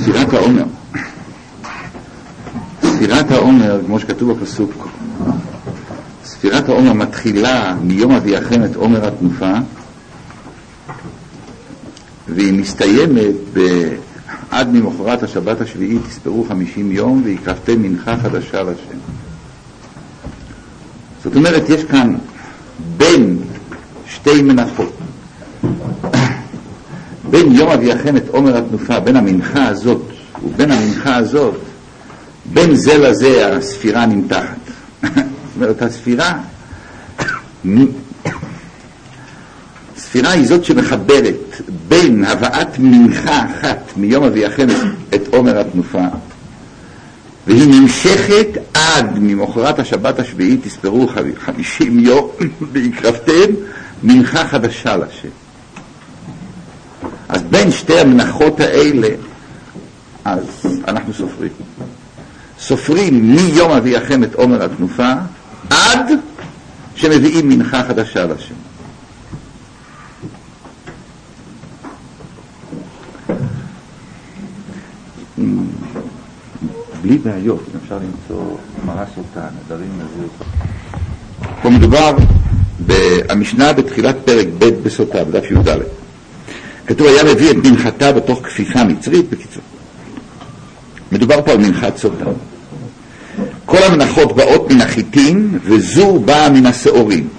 ספירת העומר. ספירת העומר, כמו שכתוב בפסוק, ספירת העומר מתחילה מיום אביאכם את עומר התנופה, והיא מסתיימת עד ממחרת השבת השביעית תספרו 50 יום ויקרבתם מנחה חדשה לשם. זאת אומרת, יש כאן בין שתי מנחות, בין יום אביאכם את עומר התנופה, בין המנחה הזאת ובין המנחה הזאת, בין זה לזה הספירה נמתחת. זאת אומרת, הספירה היא זאת שמחברת בין הבאת מנחה אחת מיום אביאכם את עומר התנופה, והיא נמשכת עד ממחרת השבת השביעית תספרו 50 יום ויקרבתם מנחה חדשה לשם. אז בין שתי המנחות האלה אז אנחנו סופרים מיום אביאכם את עומר התנופה עד שמביאים מנחה חדשה לשם. בלי בעיות, אם אפשר למצוא מרש אותה, נדרים נזיר. פה מדובר במשנה בתחילת פרק ב' בסוטה, בדף י"ד. כתוב היה מביא את מנחתה בתוך כפיפה מצרית. בקיצור, מדובר פה על מנחת סוטה. כל המנחות באות מן החיטים וזו באה מן השעורים.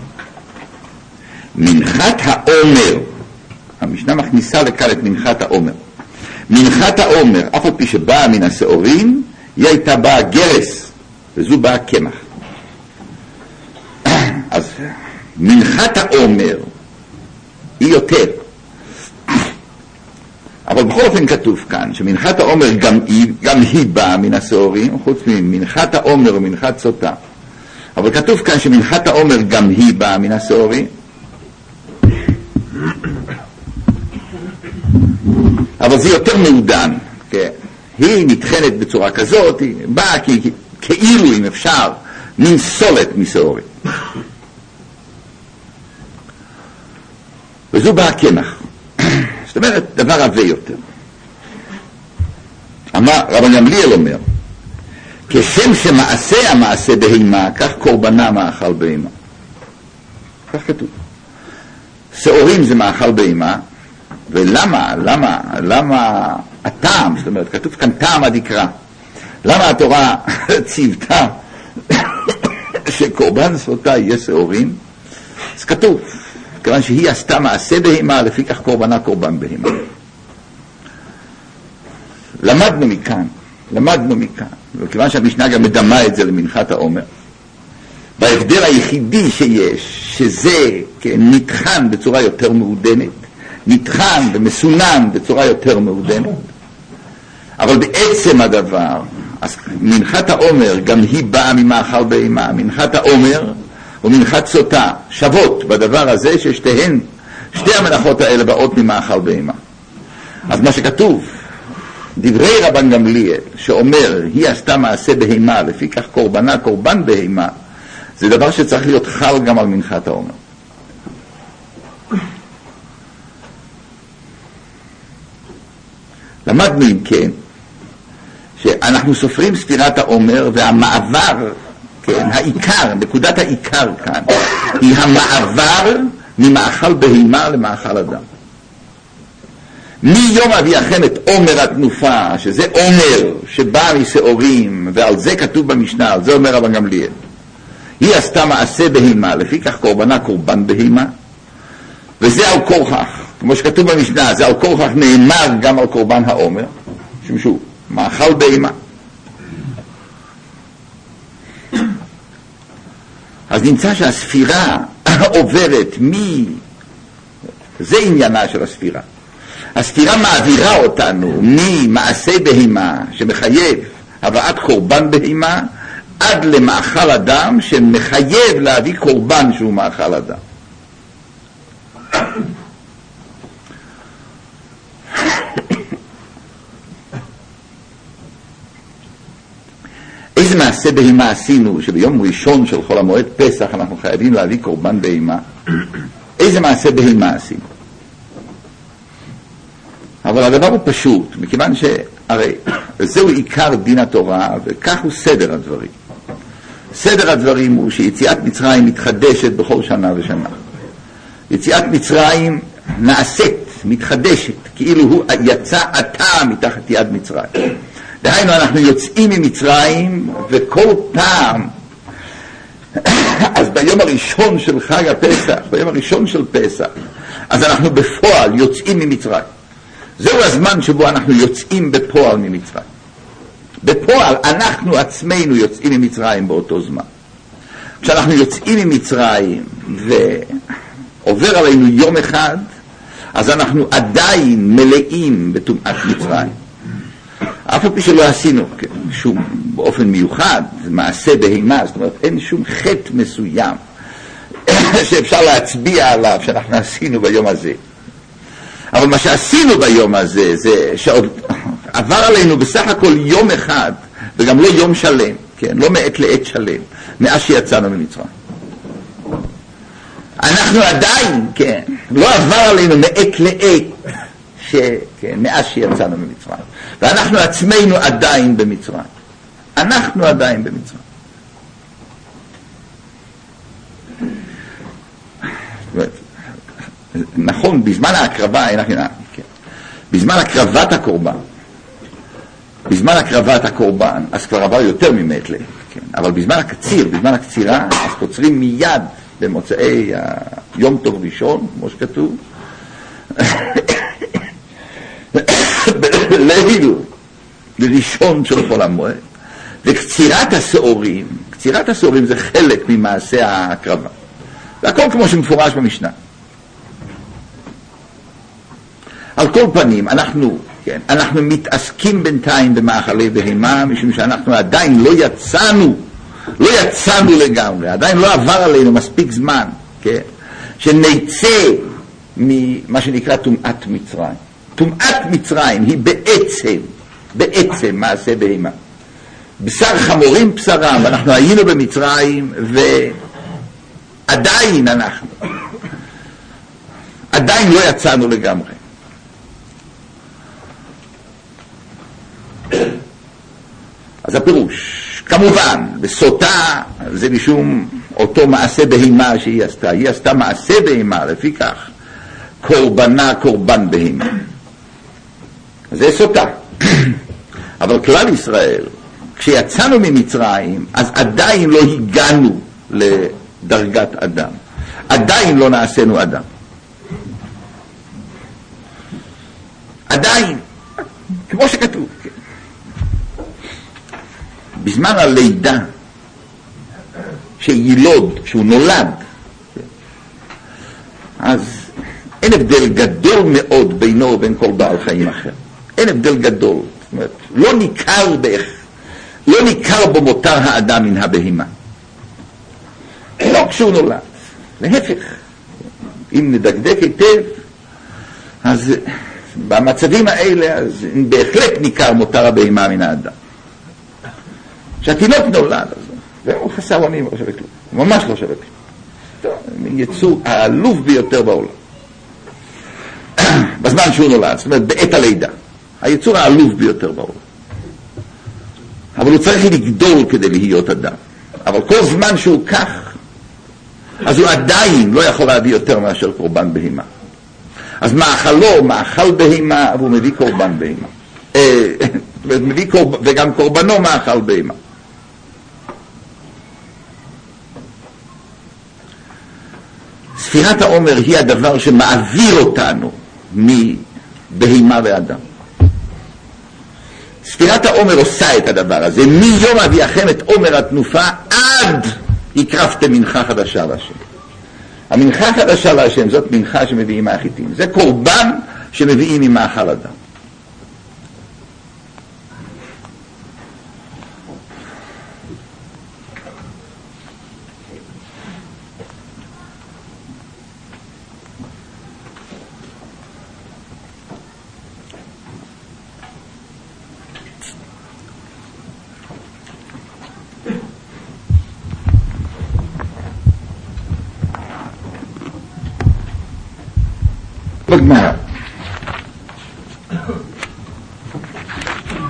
מנחת העומר, המשנה מכניסה לכאן את מנחת העומר. מנחת העומר, אף על פי שבאה מן השעורים, היא הייתה באה גרס וזו באה קמח. אז מנחת העומר היא יותר, אבל בכל אופן כתוב כאן שמנחת העומר גם היא באה מן השעורים, חוץ ממנחת העומר ומנחת סוטה, אבל כתוב כאן שמנחת העומר גם היא באה מן השעורים. אבל זה יותר מעודן, כן? היא נתחנת בצורה כזאת, היא באה כאילו אם אפשר מין סולת משעורים, וזו באה קמח. זאת אומרת דבר עבה יותר. רבן גמליאל אומר, כשם שמעשה המעשה בהימה, כך קורבנה מאכל בהימה. כך כתוב. שעורים זה מאכל בהימה, ולמה הטעם, זאת אומרת, כתוב כאן טעם הדקרא. למה התורה ציוותה שקורבן סוטה יהיה שעורים? אז כתוב, כיוון שהיא עשתה מעשה בהימה, לפי כך קורבנה קורבן בהימה. למדנו מכאן, וכיוון שהמשנה גם מדמה את זה למנחת העומר, בהבדל היחידי שיש, שזה נתחן בצורה יותר מעודנת, נתחן ומסונן בצורה יותר מעודנת, אבל בעצם הדבר, אז מנחת העומר גם היא באה ממאכל בהימה. מנחת העומר ומנחת סוטה שוות בדבר הזה ששתיהן, שתי המנחות האלה באות ממאכל בהימה. אז מה שכתוב, דברי רבן גמליאל שאומר היא עשתה מעשה בהימה, לפי כך קורבנה קורבן בהימה, זה דבר שצריך להיות חל גם על מנחת העומר. למדנו אם כן שאנחנו סופרים ספירת העומר, והמעבר, כן, העיקר, נקודת העיקר כאן היא המעבר ממאכל בהימה למאכל אדם. מיום אביאכם את עומר התנופה, שזה עומר שבא משעורים, ועל זה כתוב במשנה, על זה אומר רבן גמליאל, היא עשתה מעשה בהימה, לפי כך קורבנה קורבן בהימה, וזה על כורחך, כמו שכתוב במשנה, זה על כורחך נאמר גם על קורבן העומר, שמשהו מאכל בהימה. אז נמצא שהספירה עוברת זה עניינה של הספירה. הספירה מעבירה אותנו ממעשה בהימה שמחייב הבאת קורבן בהימה עד למאכל אדם שמחייב להביא קורבן שהוא מאכל אדם. איזה מעשה בהימה עשינו שביום ראשון של חול המועד פסח אנחנו חייבים להביא קורבן בהימה? איזה מעשה בהימה עשינו? אבל הדבר הוא פשוט, מכיוון הרי זהו עיקר דין התורה, וכך הוא סדר הדברים. סדר הדברים הוא שיציאת מצרים מתחדשת בכל שנה ושנה. יציאת מצרים נעשית, מתחדשת, כאילו הוא יצא עתה מתחת יד מצרים. דהיינו, אנחנו יוצאים ממצרים, וכל פעם, אז ביום הראשון של חג הפסח, ביום הראשון של פסח, אז אנחנו בפועל יוצאים ממצרים. זהו הזמן שבו אנחנו יוצאים בפועל ממצרים. בפועל אנחנו עצמנו יוצאים ממצרים באותו זמן. כשאנחנו יוצאים ממצרים ועובר עלינו יום אחד, אז אנחנו עדיין מלאים בטומאת מצרים. אף על פי שלא עשינו שום באופן מיוחד, מעשה בהמה, זאת אומרת אין שום חטא מסוים שאפשר להצביע עליו שאנחנו עשינו ביום הזה. אבל מה שעשינו ביום הזה זה שעוד עבר עלינו בסך הכל יום אחד, וגם לא יום שלם, כן? לא מעת לעת שלם, מאז שיצאנו ממצרים. אנחנו עדיין, כן, לא עבר עלינו מעת לעת, כן, מאז שיצאנו ממצרים. ואנחנו עצמנו עדיין במצרים. אנחנו עדיין במצרים. נכון, בזמן ההקרבה, בזמן הקרבת הקורבן, בזמן הקרבת הקורבן, אז כבר עבר יותר ממעת לעת, כן. אבל בזמן הקציר, בזמן הקצירה, אז קוצרים מיד במוצאי יום טוב ראשון, כמו שכתוב, בליל ראשון של חול המועד. וקצירת השעורים, קצירת השעורים זה חלק ממעשה ההקרבה. והכל כמו שמפורש במשנה. על כל פנים, אנחנו מתעסקים בינתיים במאכלי בהמה, משום שאנחנו עדיין לא יצאנו לגמרי, עדיין לא עבר עלינו מספיק זמן, כן? שנצא ממה שנקרא טומאת מצרים. טומאת מצרים היא בעצם מעשה בהמה. בשר חמורים בשרם, ואנחנו היינו במצרים, ועדיין עדיין לא יצאנו לגמרי. אז הפירוש, כמובן, בסוטה זה משום אותו מעשה בהמה שהיא עשתה. היא עשתה מעשה בהמה, לפי כך קורבנה קורבן בהמה. זה סוטה. אבל כלל ישראל, כשיצאנו ממצרים, אז עדיין לא הגענו לדרגת אדם. עדיין לא נעשינו אדם. עדיין, כמו שכתוב, בזמן הלידה שילוד, שהוא נולד, אז אין הבדל גדול מאוד בינו ובין כל בעל חיים אחר. אין הבדל גדול. זאת אומרת, לא ניכר בו מותר האדם מן הבהמה. לא כשהוא נולד. להפך, אם נדקדק היטב, אז במצבים האלה, אז בהחלט ניכר מותר הבהמה מן האדם. כשהתינוק נולד, אז הוא חסר אונים, לא שווה כלום. ממש לא שווה כלום. יצור העלוב ביותר בעולם. בזמן שהוא נולד, זאת אומרת, בעת הלידה. היצור העלוב ביותר בעולם. אבל הוא צריך לגדול כדי להיות אדם. אבל כל זמן שהוא כך, אז הוא עדיין לא יכול להביא יותר מאשר קורבן בהמה. אז מאכלו, מאכל בהמה, והוא מביא קורבן בהמה. וגם קורבנו מאכל בהמה. ספירת העומר היא הדבר שמעביר אותנו מבהמה ואדם. ספירת העומר עושה את הדבר הזה, מיום אביאכם את עומר התנופה עד הקרבתם מנחה חדשה להשם. המנחה חדשה להשם זאת מנחה שמביאים מהחיטים, זה קורבן שמביאים ממאכל אדם. בגמרא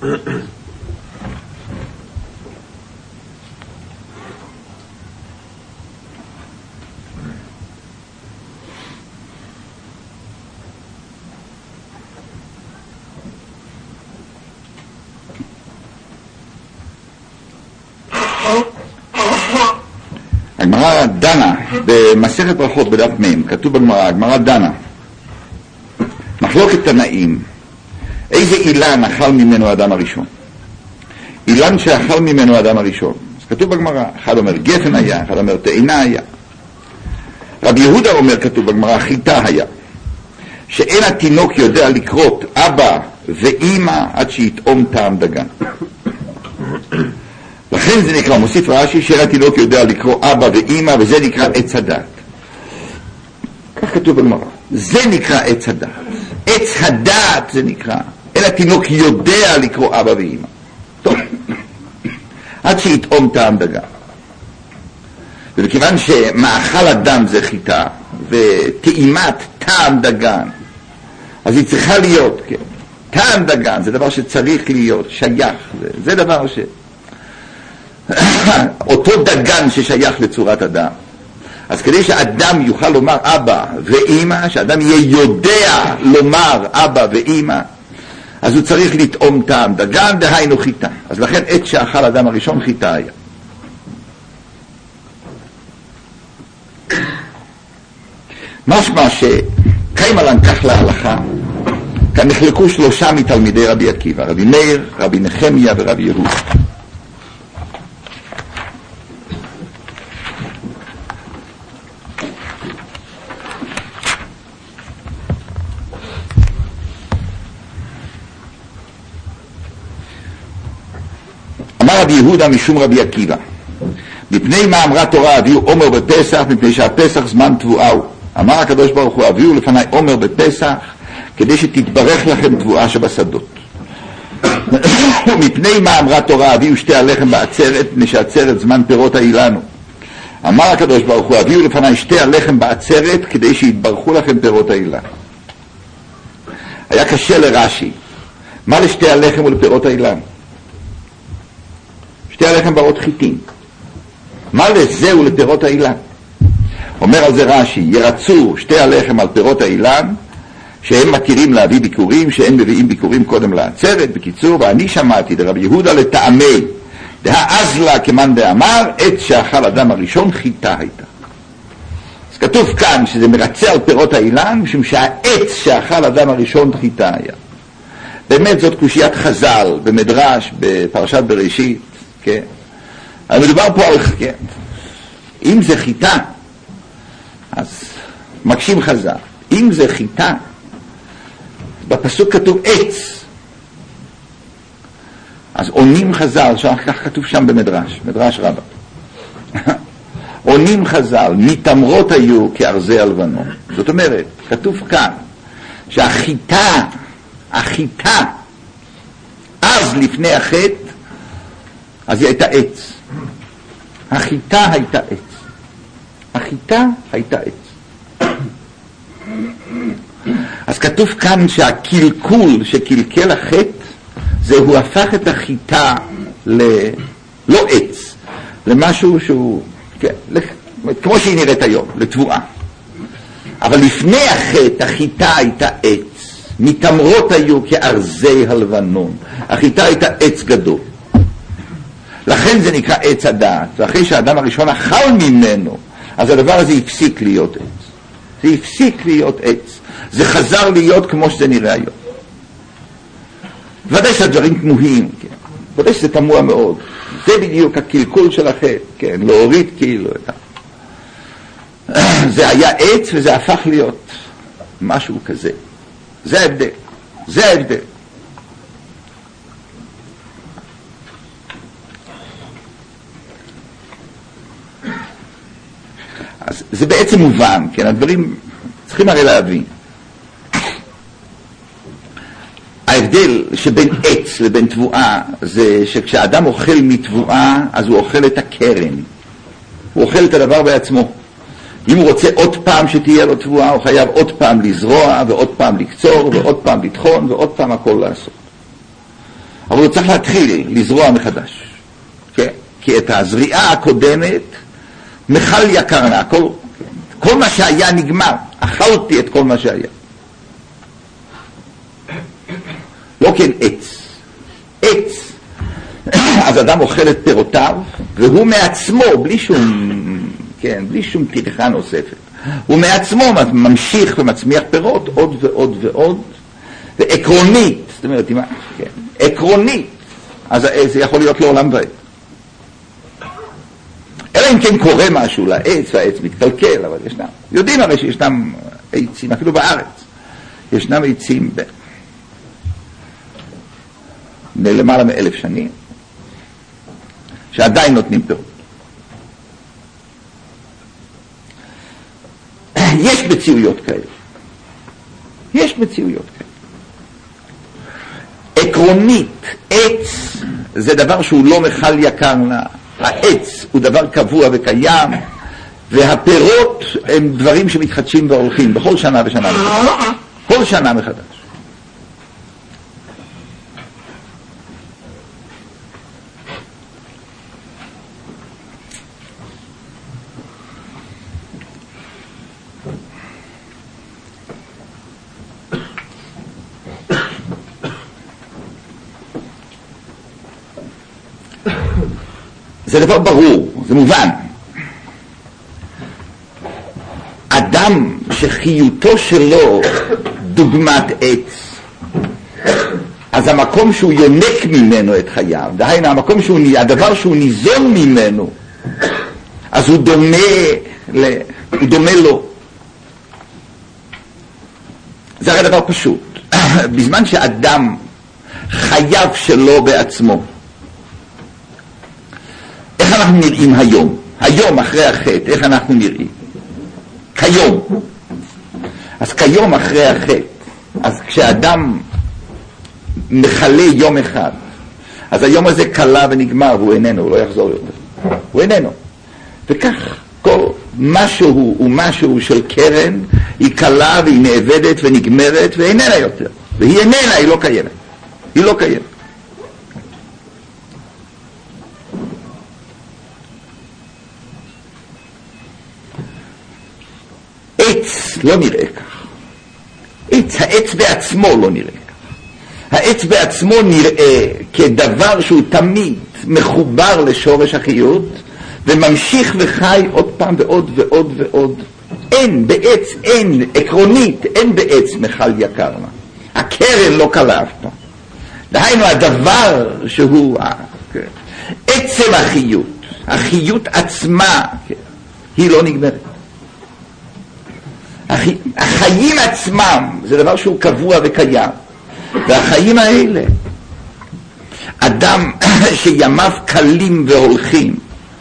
הגמרא דנה במסכת ברכות בדף מ', כתוב בגמרא, הגמרא דנה מחלוקת תנאים, איזה אילן אכל ממנו האדם הראשון? אילן שאכל ממנו האדם הראשון, אז כתוב בגמרא, אחד אומר גפן היה, אחד אומר תאנה היה. רבי יהודה אומר, כתוב בגמרא, חיטה היה, שאין התינוק יודע לקרות אבא ואמא עד שיטעום טעם דגן. לכן זה נקרא, מוסיף רש"י, שאין התינוק יודע לקרוא אבא ואמא, וזה נקרא עץ הדת. כך כתוב בגמרא, זה נקרא עץ הדת. עץ הדת זה נקרא, אין התינוק יודע לקרוא אבא ואמא. טוב, עד שיטעום טעם דגן. וכיוון שמאכל אדם זה חיטה, וטעימת טעם דגן, אז היא צריכה להיות, כן. טעם דגן זה דבר שצריך להיות, שייך, זה דבר ש... אותו דגן ששייך לצורת אדם. אז כדי שאדם יוכל לומר אבא ואמא, שאדם יהיה יודע לומר אבא ואמא, אז הוא צריך לטעום טעם דגן, דהיינו חיטה. אז לכן עת שאכל אדם הראשון חיטה היה. משמע שקיימה לן כך להלכה, כאן נחלקו 3 מתלמידי רבי עקיבא, רבי מאיר, רבי נחמיה ורבי יהודה. אמר רבי יהודה משום רבי עקיבא, מפני מה אמרה תורה הביאו עומר בפסח, מפני שהפסח זמן תבואה הוא. אמר הקדוש ברוך הוא, הביאו לפני עומר בפסח כדי שתתברך לכם תבואה שבשדות. מפני מה אמרה תורה הביאו שתי הלחם בעצרת, מפני שהעצרת זמן פירות האילנו. אמר הקדוש ברוך הוא, הביאו לפני שתי הלחם בעצרת כדי שיתברכו לכם פירות האילן. היה קשה לרש"י, מה לשתי הלחם ולפירות האילן? שתי הלחם ברות חיטים, מה לזה ולפירות האילן? אומר על זה רש"י, ירצו שתי הלחם על פירות האילן, שהם מתירים להביא ביקורים, שהם מביאים ביקורים קודם לעצרת. בקיצור, ואני שמעתי דרבי יהודה לטעמי, דהאזלה כמן דאמר, עת שאכל אדם הראשון חיטה הייתה. אז כתוב כאן שזה מרצה על פירות האילן, משום שהעת שאכל אדם הראשון חיטה היה. באמת זאת קושיית חז"ל במדרש, בפרשת בראשית, כן? אבל מדובר פה על, כן, אם זה חיטה, אז מקשים חז"ל, אם זה חיטה, בפסוק כתוב עץ, אז עונים חז"ל, כך כתוב שם במדרש, מדרש רבה, עונים חז"ל, מתמרות היו כארזי הלבנון. זאת אומרת, כתוב כאן, שהחיטה, החיטה, אז לפני החטא, אז היא הייתה עץ. החיטה הייתה עץ. החיטה הייתה עץ. אז כתוב כאן שהקלקול שקלקל החטא, זה הוא הפך את החיטה לא עץ, למשהו שהוא, כן, כמו שהיא נראית היום, לתבואה. אבל לפני החטא, החיטה הייתה עץ. מתמרות היו כארזי הלבנון. החיטה הייתה עץ גדול. לכן זה נקרא עץ הדעת. ואחרי שהאדם הראשון אכל ממנו, אז הדבר הזה הפסיק להיות עץ. זה הפסיק להיות עץ. זה חזר להיות כמו שזה נראה היום. ודאי שהדברים תמוהים, כן. ודאי שזה תמוה מאוד. זה בדיוק הקלקול של החטא, כן. להוריד כאילו את זה היה עץ וזה הפך להיות משהו כזה. זה ההבדל. זה ההבדל. אז זה בעצם מובן, כן, הדברים צריכים הרי להבין. ההבדל שבין עץ לבין תבואה זה שכשאדם אוכל מתבואה, אז הוא אוכל את הקרן. הוא אוכל את הדבר בעצמו. אם הוא רוצה עוד פעם שתהיה לו תבואה, הוא חייב עוד פעם לזרוע, ועוד פעם לקצור, ועוד פעם לטחון, ועוד פעם הכל לעשות. אבל הוא צריך להתחיל לזרוע מחדש. כן? כי את הזריעה הקודמת, מחל יקרנה, כל מה שהיה נגמר, אכלתי את כל מה שהיה. לא כן עץ. עץ, אז אדם אוכל את פירותיו, והוא מעצמו, בלי שום טרחה נוספת, הוא מעצמו ממשיך ומצמיח פירות עוד ועוד ועוד, ועקרונית, זאת אומרת, כן, עקרונית, אז זה יכול להיות לעולם ועד. אלא אם כן קורה משהו לעץ, והעץ מתקלקל, אבל ישנם, יודעים הרי שישנם עצים, אפילו בארץ, ישנם עצים למעלה מ1,000 שנים, שעדיין נותנים פירות. יש מציאויות כאלה. יש מציאויות כאלה. עקרונית, עץ זה דבר שהוא לא מחל יקרנה. העץ הוא דבר קבוע וקיים, והפירות הם דברים שמתחדשים והולכים בכל שנה ושנה מחדש. כל שנה מחדש. זה דבר ברור, זה מובן. אדם שחיותו שלו דוגמת עץ, אז המקום שהוא יונק ממנו את חייו, דהיינו המקום הדבר שהוא ניזון ממנו, אז הוא דומה לו. זה הרי דבר פשוט. בזמן שאדם חייב שלו בעצמו, איך אנחנו נראים היום? היום אחרי החטא, איך אנחנו נראים? כיום. אז כיום אחרי החטא, אז כשאדם מחלה יום אחד, אז היום הזה קלה ונגמר, והוא איננו, הוא לא יחזור יותר. הוא איננו. וכך, כל משהו הוא משהו של קרן, היא קלה והיא נאבדת ונגמרת, ואיננה יותר. והיא איננה, היא לא קיימת. היא לא קיימת. עץ לא נראה כך. העץ בעצמו לא נראה כך. העץ בעצמו נראה כדבר שהוא תמיד מחובר לשורש החיות, וממשיך וחי עוד פעם ועוד ועוד ועוד. אין בעץ, אין, עקרונית, אין בעץ מחל יקרנה. הקרן לא קלה אף פעם. דהיינו הדבר שהוא עצם החיות, החיות עצמה, היא לא נגמרת. החיים עצמם זה דבר שהוא קבוע וקיים, והחיים האלה, אדם שימיו קלים והולכים,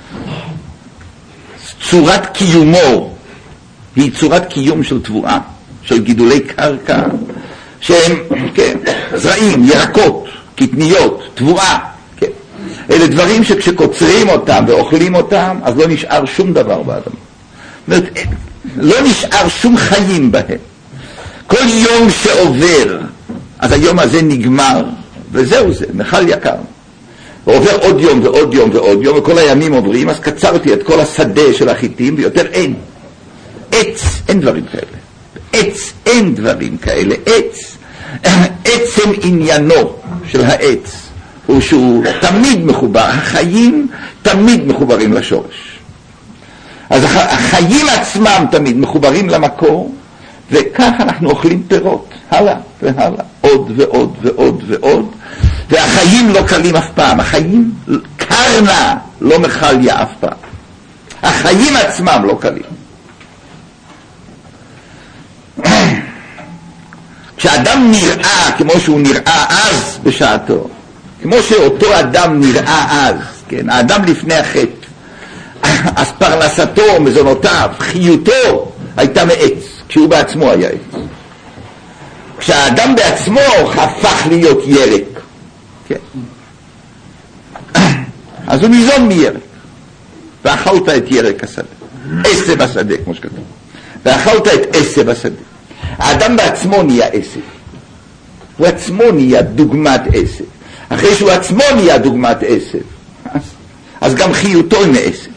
צורת קיומו היא צורת קיום של תבואה, של גידולי קרקע שהם, כן, זרעים, ירקות, קטניות, תבואה, כן. אלה דברים שכשקוצרים אותם ואוכלים אותם, אז לא נשאר שום דבר באדמה. זאת אומרת, לא נשאר שום חיים בהם. כל יום שעובר, אז היום הזה נגמר, וזהו זה, מחל יקר. ועובר עוד יום ועוד יום ועוד יום, וכל הימים עוברים, אז קצרתי את כל השדה של החיטים, ויותר אין. עץ, אין דברים כאלה. עץ, אין דברים כאלה. עץ, עצם עניינו של העץ, הוא שהוא תמיד מחובר, החיים תמיד מחוברים לשורש. אז החיים עצמם תמיד מחוברים למקור, וכך אנחנו אוכלים פירות, הלאה והלאה, עוד ועוד ועוד ועוד, והחיים לא קלים אף פעם, החיים קרנה לא מחליה אף פעם, החיים עצמם לא קלים. כשאדם נראה כמו שהוא נראה אז בשעתו, כמו שאותו אדם נראה אז, כן, האדם לפני החטא, אז פרנסתו, מזונותיו, חיותו הייתה מעץ, כשהוא בעצמו היה עץ. כשהאדם בעצמו הפך להיות ירק, כן. אז הוא ניזון מירק, ואכלת את ירק השדה, עשב השדה, כמו שכתוב, ואכלת את עשב השדה. האדם בעצמו נהיה עשב, הוא עצמו נהיה דוגמת עשב. אחרי שהוא עצמו נהיה דוגמת עשב, אז גם חיותו היא מעשב.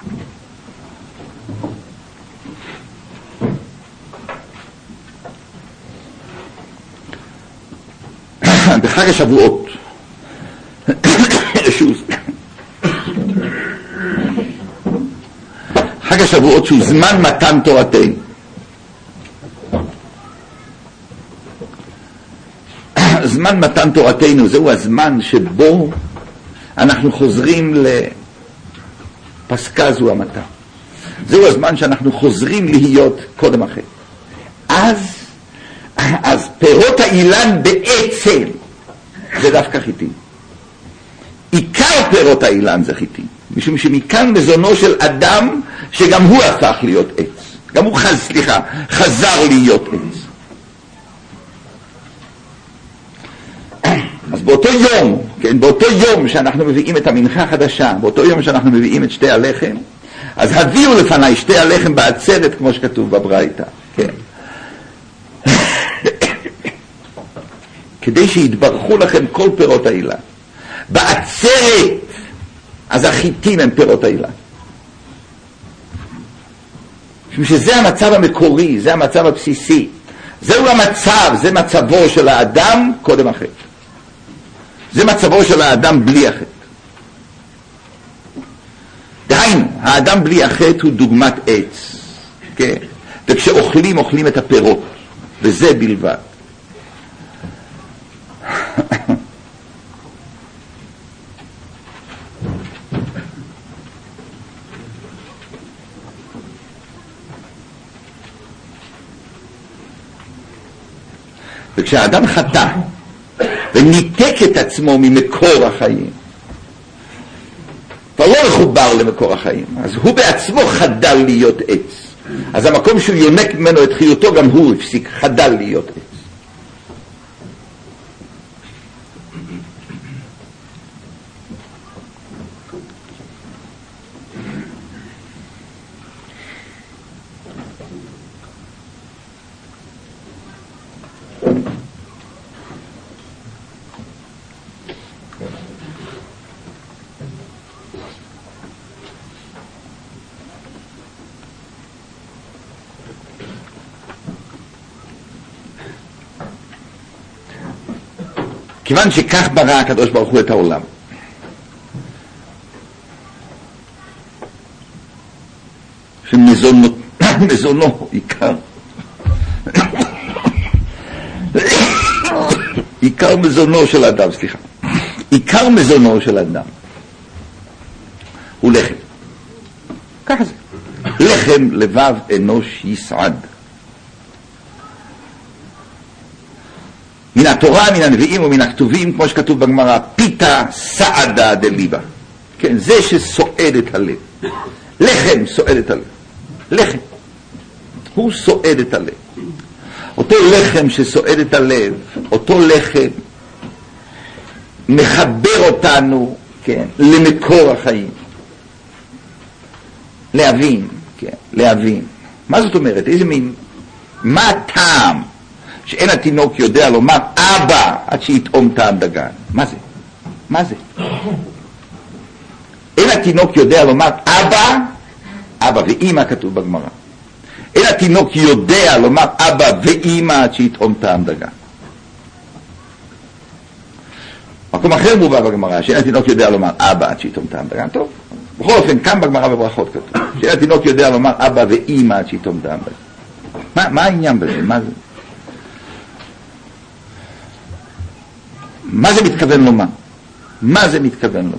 בחג השבועות חג השבועות שהוא זמן מתן תורתנו, זמן מתן תורתנו זהו הזמן שבו אנחנו חוזרים לפסקה זו המתה, זהו הזמן שאנחנו חוזרים להיות קודם אחר. אז פירות האילן בעצם זה דווקא חיטים. עיקר פירות האילן זה חיטים, משום שמכאן מזונו של אדם שגם הוא הפך להיות עץ, גם הוא חזר להיות עץ. אז באותו יום, כן, באותו יום שאנחנו מביאים את המנחה החדשה, באותו יום שאנחנו מביאים את שתי הלחם, אז הביאו לפניי שתי הלחם בעצרת כמו שכתוב בברייתא, כן. כדי שיתברכו לכם כל פירות האילן. בעצרת, אז החיטים הם פירות האילן. שזה המצב המקורי, זה המצב הבסיסי. זהו המצב, זה מצבו של האדם קודם החטא. זה מצבו של האדם בלי החטא. דהיינו, האדם בלי החטא הוא דוגמת עץ. כן? וכשאוכלים, אוכלים את הפירות. וזה בלבד. וכשהאדם חטא וניתק את עצמו ממקור החיים, כבר לא מחובר למקור החיים, אז הוא בעצמו חדל להיות עץ. אז המקום שהוא יונק ממנו את חיותו, גם הוא הפסיק, חדל להיות עץ. כיוון שכך ברא הקדוש ברוך הוא את העולם, שמזונו עיקר מזונו של אדם, עיקר מזונו של אדם הוא לחם. ככה זה. לחם לבב אנוש יסעד. מן התורה, מן הנביאים ומן הכתובים, כמו שכתוב בגמרא, פיתה סעדה דליבה. כן, זה שסועד את הלב. לחם סועד את הלב. לחם. הוא סועד את הלב. אותו לחם שסועד את הלב, אותו לחם מחבר אותנו, כן, למקור החיים. להבין, כן, להבין. מה זאת אומרת? איזה מין, מה הטעם? שאין התינוק יודע לומר אבא עד שיתאום טעם דגן. מה זה? מה זה? אין התינוק יודע לומר אבא ואמא, כתוב בגמרא. אין התינוק יודע לומר אבא ואמא עד שיתאום טעם דגן. מקום אחר מובא בגמרא, שאין התינוק יודע לומר אבא עד שיתאום טעם דגן. טוב, בכל אופן, כאן בגמרא בברכות כתוב שאין התינוק יודע לומר אבא ואמא עד שיתאום טעם דגן. מה העניין בזה? מה זה? מה זה מתכוון לומר? מה זה מתכוון לומר?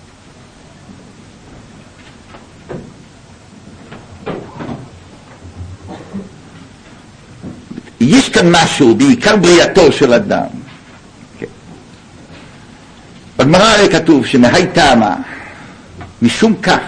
יש כאן משהו בעיקר בריאתו של אדם. כן. בגמרא הרי כתוב שמהי טעמה, משום כך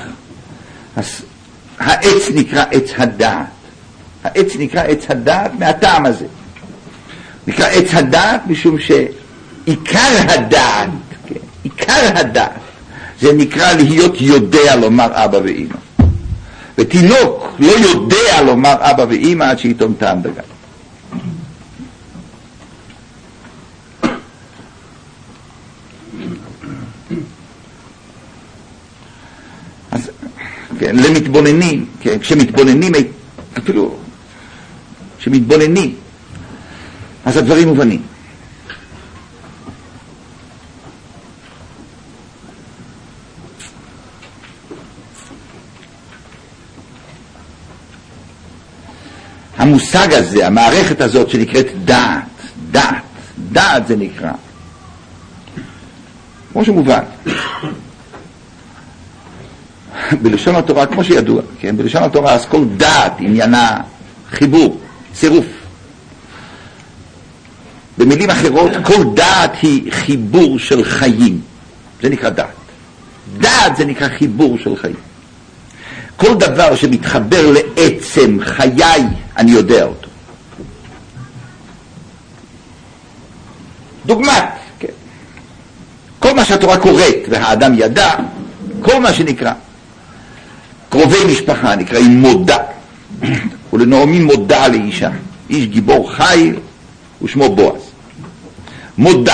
העץ נקרא עץ הדעת. העץ נקרא עץ הדעת מהטעם הזה. נקרא עץ הדעת משום ש עיקר הדעת, כן, עיקר הדעת, זה נקרא להיות יודע לומר אבא ואמא. ותינוק לא יודע לומר אבא ואמא עד שיתום טעם דגן. כן, למתבוננים, כן, כשמתבוננים, אפילו כשמתבוננים, אז הדברים מובנים. המושג הזה, המערכת הזאת שנקראת דעת זה נקרא. כמו שמובן. בלשון התורה, כמו שידוע, כן? בלשון התורה, אז כל דעת עניינה חיבור, צירוף. במילים אחרות, כל דעת היא חיבור של חיים. זה נקרא דעת. דעת זה נקרא חיבור של חיים. כל דבר שמתחבר לעצם חיי, אני יודע אותו. דוגמת, כן. כל מה שהתורה קוראת והאדם ידע, כל מה שנקרא קרובי משפחה נקראים מודע. ולנעמי מודע לאישה. איש גיבור חי ושמו בועז. מודע.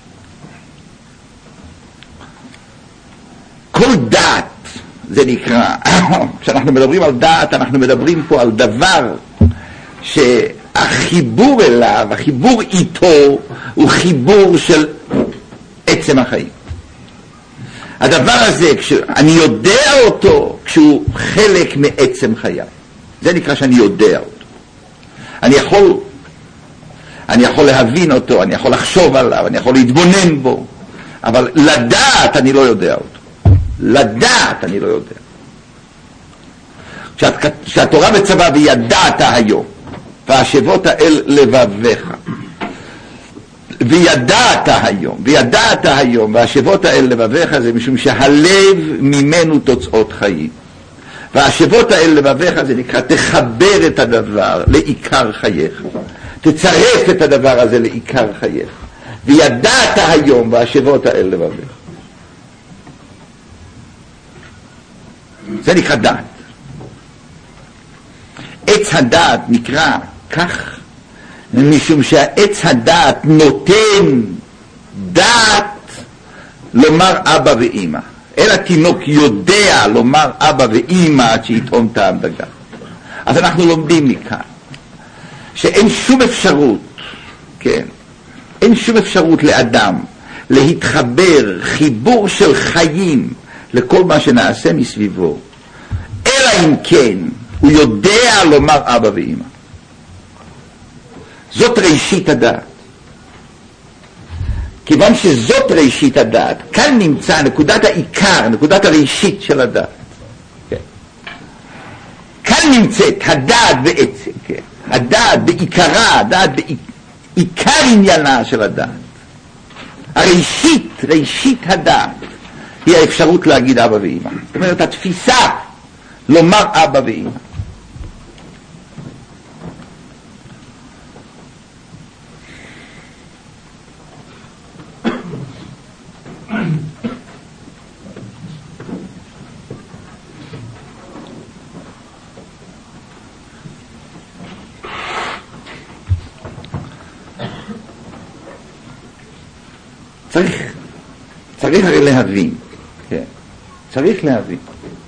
כל דעת זה נקרא, כשאנחנו מדברים על דעת, אנחנו מדברים פה על דבר שהחיבור אליו, החיבור איתו, הוא חיבור של עצם החיים. הדבר הזה, אני יודע אותו כשהוא חלק מעצם חיי. זה נקרא שאני יודע אותו. אני יכול להבין אותו, אני יכול לחשוב עליו, אני יכול להתבונן בו, אבל לדעת אני לא יודע אותו. לדעת אני לא יודע. כשהתורה מצווה וידעת היום והשבות אל לבביך, וידעת היום והשבות אל לבביך, זה משום שהלב ממנו תוצאות חיים. והשבות אל לבביך זה נקרא תחבר את הדבר לעיקר חייך, תצרף את הדבר הזה לעיקר חייך. וידעת היום והשבות אל לבביך, זה נקרא דעת. עץ הדעת נקרא כך משום שהעץ הדעת נותן דעת לומר אבא ואמא. אלא תינוק יודע לומר אבא ואמא עד שיטעום טעם דגן. אז אנחנו לומדים מכאן שאין שום אפשרות, כן, אין שום אפשרות לאדם להתחבר חיבור של חיים לכל מה שנעשה מסביבו, אלא אם כן הוא יודע לומר אבא ואמא. זאת ראשית הדעת. כיוון שזאת ראשית הדעת, כאן נמצא נקודת העיקר, נקודת הראשית של הדעת. כן. כאן נמצאת הדעת בעצם, כן. הדעת בעיקרה, הדעת בעיקר עניינה של הדעת. ראשית הדעת היא האפשרות להגיד אבא ואמא. זאת אומרת, התפיסה לומר אבא ואמא. צריך הרי להבין, כן. צריך להבין.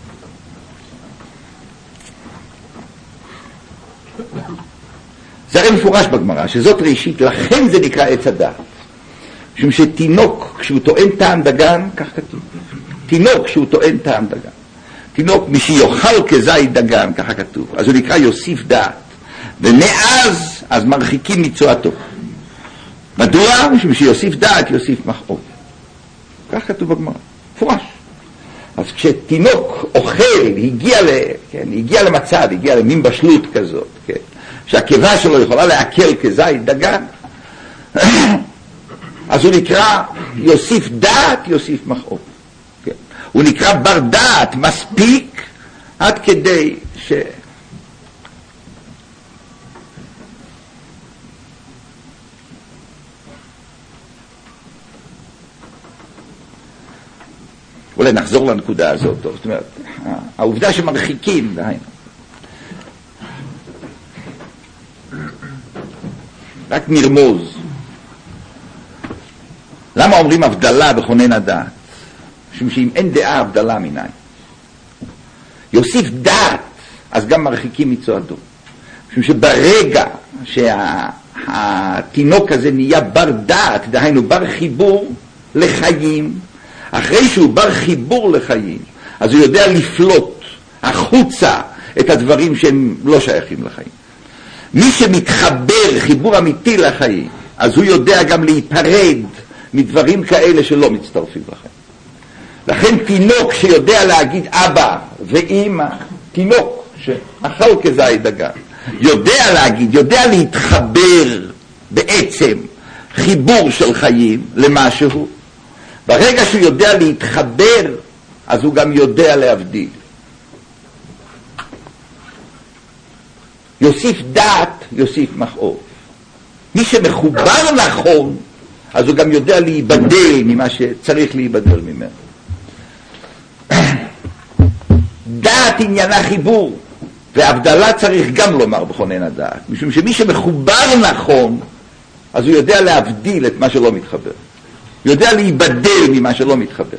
זה הרי מפורש בגמרא, שזאת ראשית, לכן זה נקרא עץ הדעת. משום שתינוק, כשהוא טוען טעם דגן, כך כתוב. תינוק, כשהוא טוען טעם דגן. תינוק, מי שיאכל כזית דגן, ככה כתוב. אז הוא נקרא יוסיף דעת. ומאז, אז מרחיקים מצואתו. מדוע? משום שיוסיף דעת, יוסיף מכאוב. כך כתוב בגמרא, מפורש. אז כשתינוק אוכל, הגיע למצב, הגיע למין בשלות כזאת, כן, שהקיבה שלו יכולה לעכל כזית דגן, אז הוא נקרא יוסיף דעת, יוסיף מכאוב. כן. הוא נקרא בר דעת מספיק עד כדי אולי נחזור לנקודה הזאת. זאת אומרת, העובדה שמרחיקים, דהיינו. רק נרמוז. למה אומרים הבדלה בכונן הדעת? משום שאם אין דעה, הבדלה מניין. יוסיף דעת, אז גם מרחיקים מצועדו. משום שברגע שהתינוק הזה נהיה בר דעת, דהיינו בר חיבור לחיים, אחרי שהוא בר חיבור לחיים, אז הוא יודע לפלוט החוצה את הדברים שהם לא שייכים לחיים. מי שמתחבר חיבור אמיתי לחיים, אז הוא יודע גם להיפרד מדברים כאלה שלא מצטרפים לחיים. לכן תינוק שיודע להגיד אבא ואמא, תינוק שאכל כזית דגן, יודע להגיד, יודע להתחבר בעצם חיבור של חיים למשהו. ברגע שהוא יודע להתחבר, אז הוא גם יודע להבדיל. יוסיף דעת, יוסיף מכאוב. מי שמחובר נכון, אז הוא גם יודע להיבדל ממה שצריך להיבדל ממנו. דעת עניינה חיבור, והבדלה צריך גם לומר בכונן הדעת, משום שמי שמחובר נכון, אז הוא יודע להבדיל את מה שלא מתחבר. הוא יודע להיבדל ממה שלא מתחבר.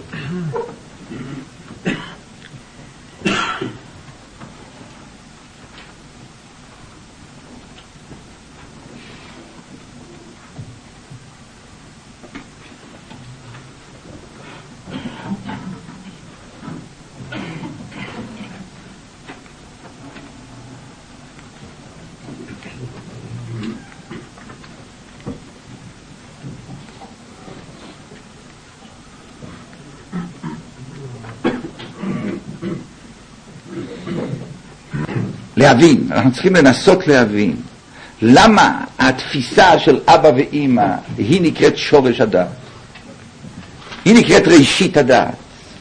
להבין, אנחנו צריכים לנסות להבין למה התפיסה של אבא ואמא היא נקראת שורש הדעת, היא נקראת ראשית הדעת.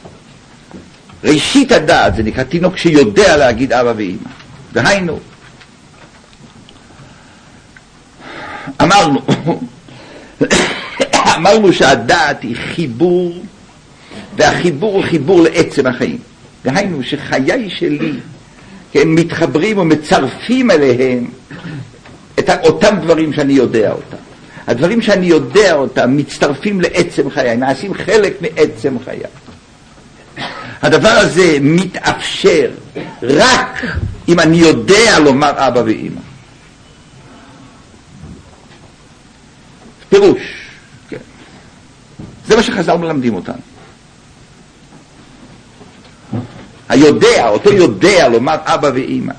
ראשית הדעת זה נקרא תינוק שיודע להגיד אבא ואמא. דהיינו, אמרנו שהדעת היא חיבור, והחיבור הוא חיבור לעצם החיים. דהיינו שחיי שלי הם מתחברים ומצרפים אליהם את אותם דברים שאני יודע אותם. הדברים שאני יודע אותם מצטרפים לעצם חיי, נעשים חלק מעצם חיי. הדבר הזה מתאפשר רק אם אני יודע לומר אבא ואמא. פירוש, כן. זה מה שחז"ל מלמדים אותנו. היודע, אותו יודע לומר אבא ואמא.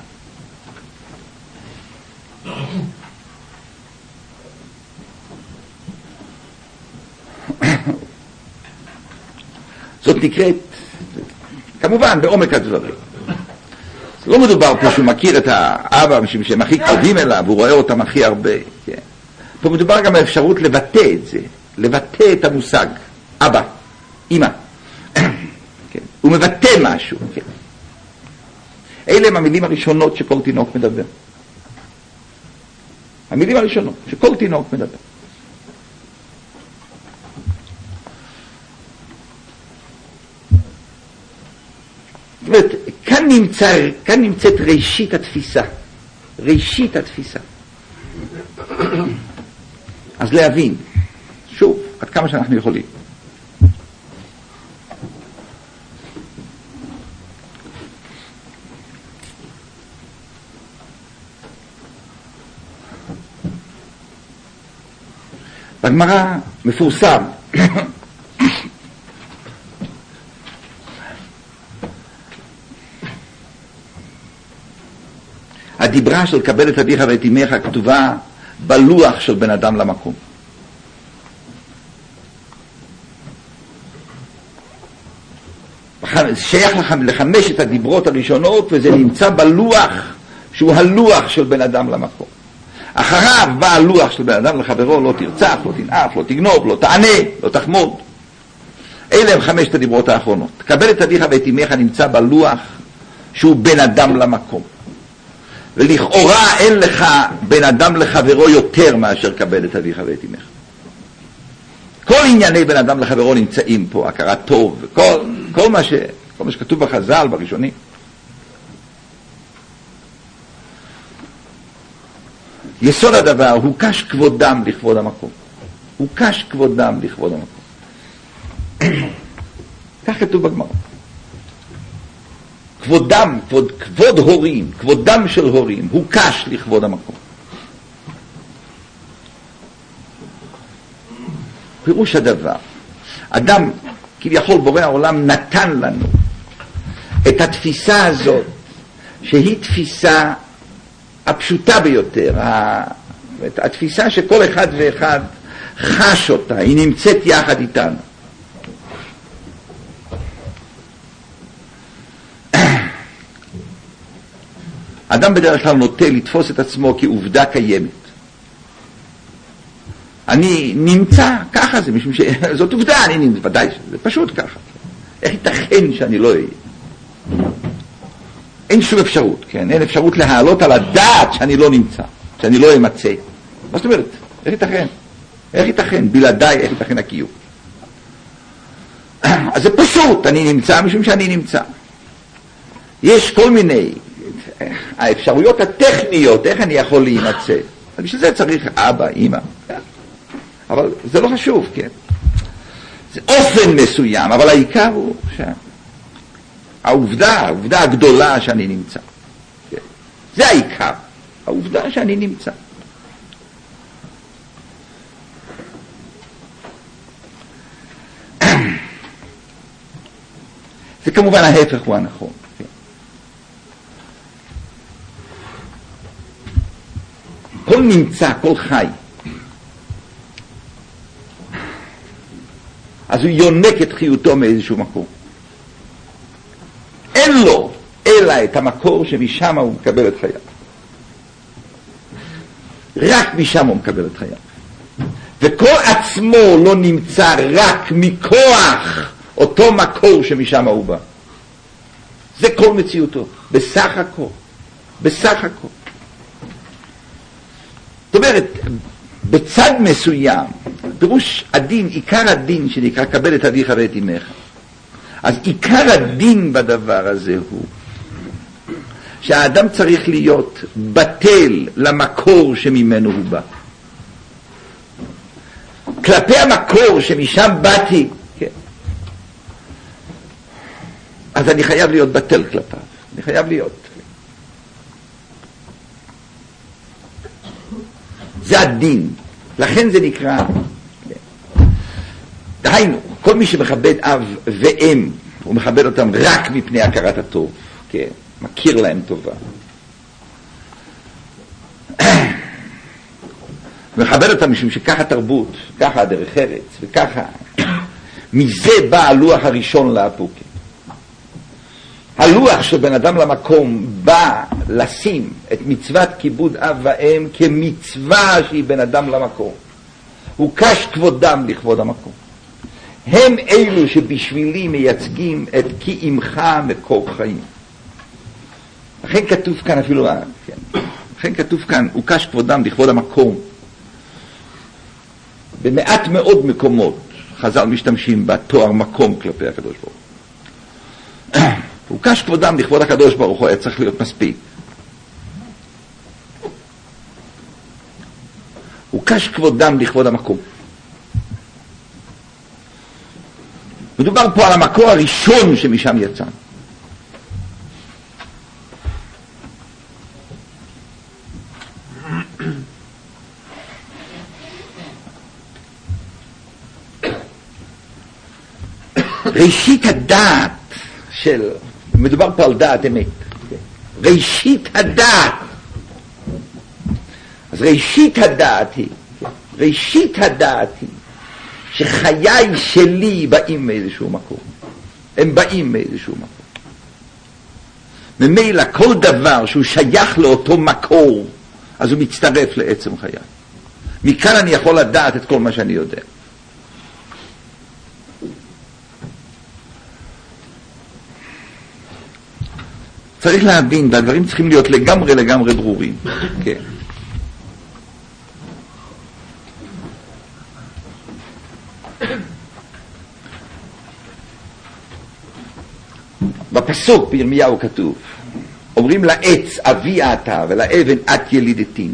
זאת נקראת, כמובן, בעומק הדברים. לא מדובר פה שהוא מכיר את האבא שהם הכי קרובים אליו, הוא רואה אותם הכי הרבה. כן. פה מדובר גם האפשרות לבטא את זה, לבטא את המושג, אבא, אמא. כן. הוא מבטא משהו. כן. אלה הם המילים הראשונות שכל תינוק מדבר. המילים הראשונות שכל תינוק מדבר. זאת אומרת, כאן נמצאת ראשית התפיסה. ראשית התפיסה. אז להבין, שוב, עד כמה שאנחנו יכולים. בגמרא מפורסם הדיברה של קבל את אביך ואת אמך כתובה בלוח של בן אדם למקום. שייך לחמשת הדיברות הראשונות, וזה נמצא בלוח שהוא הלוח של בן אדם למקום. אחריו בא הלוח של בן אדם לחברו, לא תרצח, לא תנאף, לא תגנוב, לא תענה, לא תחמוד. אלה הם חמשת הדיברות האחרונות. קבל את אביך ואת אמך נמצא בלוח שהוא בן אדם למקום. ולכאורה אין לך בן אדם לחברו יותר מאשר קבל את אביך ואת אמך. כל ענייני בן אדם לחברו נמצאים פה, הכרת טוב, כל מה שכתוב בחז"ל בראשונים. יסוד הדבר הוא קש כבודם לכבוד המקום. הוא קש כבודם לכבוד המקום. כך כתוב בגמרא. כבודם, כבוד הורים, כבודם של הורים, הוא קש לכבוד המקום. פירוש הדבר, אדם, כביכול בורא העולם, נתן לנו את התפיסה הזאת, שהיא תפיסה הפשוטה ביותר, התפיסה שכל אחד ואחד חש אותה, היא נמצאת יחד איתנו. אדם בדרך כלל נוטה לתפוס את עצמו כעובדה קיימת. אני נמצא, ככה זה, משום שזאת עובדה, אני נמצא, ודאי, זה פשוט ככה. איך ייתכן שאני לא אהיה? אין שום אפשרות, כן? אין אפשרות להעלות על הדעת שאני לא נמצא, שאני לא אמצא. מה זאת אומרת? איך ייתכן? איך ייתכן? בלעדיי, איך ייתכן הקיום? אז זה פשוט, אני נמצא משום שאני נמצא. יש כל מיני האפשרויות הטכניות, איך אני יכול להימצא. אז בשביל זה צריך אבא, אמא. אבל זה לא חשוב, כן? זה אופן מסוים, אבל העיקר הוא העובדה הגדולה שאני נמצא. כן? זה העיקר, העובדה שאני נמצא. זה כמובן ההפך הוא הנכון. כן? כל נמצא, כל חי, אז הוא יונק את חיותו מאיזשהו מקום. אין לו אלא את המקור שמשם הוא מקבל את חייו. רק משם הוא מקבל את חייו. וכל עצמו לא נמצא רק מכוח אותו מקור שמשם הוא בא. זה כל מציאותו, בסך הכל. בסך הכל. זאת אומרת, בצד מסוים, פירוש הדין, עיקר הדין שנקרא קבל את אביך ואת אמך. אז עיקר הדין בדבר הזה הוא שהאדם צריך להיות בטל למקור שממנו הוא בא. כלפי המקור שמשם באתי, כן. אז אני חייב להיות בטל כלפיו. אני חייב להיות. זה הדין. לכן זה נקרא, דהיינו, כל מי שמכבד אב ואם, הוא מכבד אותם רק מפני הכרת הטוב, כן, מכיר להם טובה. מכבד אותם משום שככה תרבות, ככה דרך ארץ, וככה, מזה בא הלוח הראשון לאפוקה. הלוח של בן אדם למקום בא לשים את מצוות כיבוד אב ואם כמצווה שהיא בן אדם למקום. הוא קש כבודם לכבוד המקום. הם אלו שבשבילי מייצגים את כי עמך מקור חיים. לכן כתוב כאן אפילו, כן, לכן כתוב כאן, הוא קש כבודם לכבוד המקום. במעט מאוד מקומות חז"ל משתמשים בתואר מקום כלפי הקדוש ברוך הוא. הוא קש כבודם לכבוד הקדוש ברוך הוא, היה צריך להיות מספיק. הוא קש כבודם לכבוד המקום. מדובר פה על המקור הראשון שמשם יצא. ראשית הדעת של, מדובר פה על דעת אמת. ראשית הדעת. אז ראשית הדעת היא, שחיי שלי באים מאיזשהו מקום. הם באים מאיזשהו מקום. ממילא כל דבר שהוא שייך לאותו מקור, אז הוא מצטרף לעצם חיי. מכאן אני יכול לדעת את כל מה שאני יודע. צריך להבין, והדברים צריכים להיות לגמרי ברורים. כן. בפסוק בירמיהו כתוב, אומרים לעץ אבי אתה ולאבן את ילידתיני.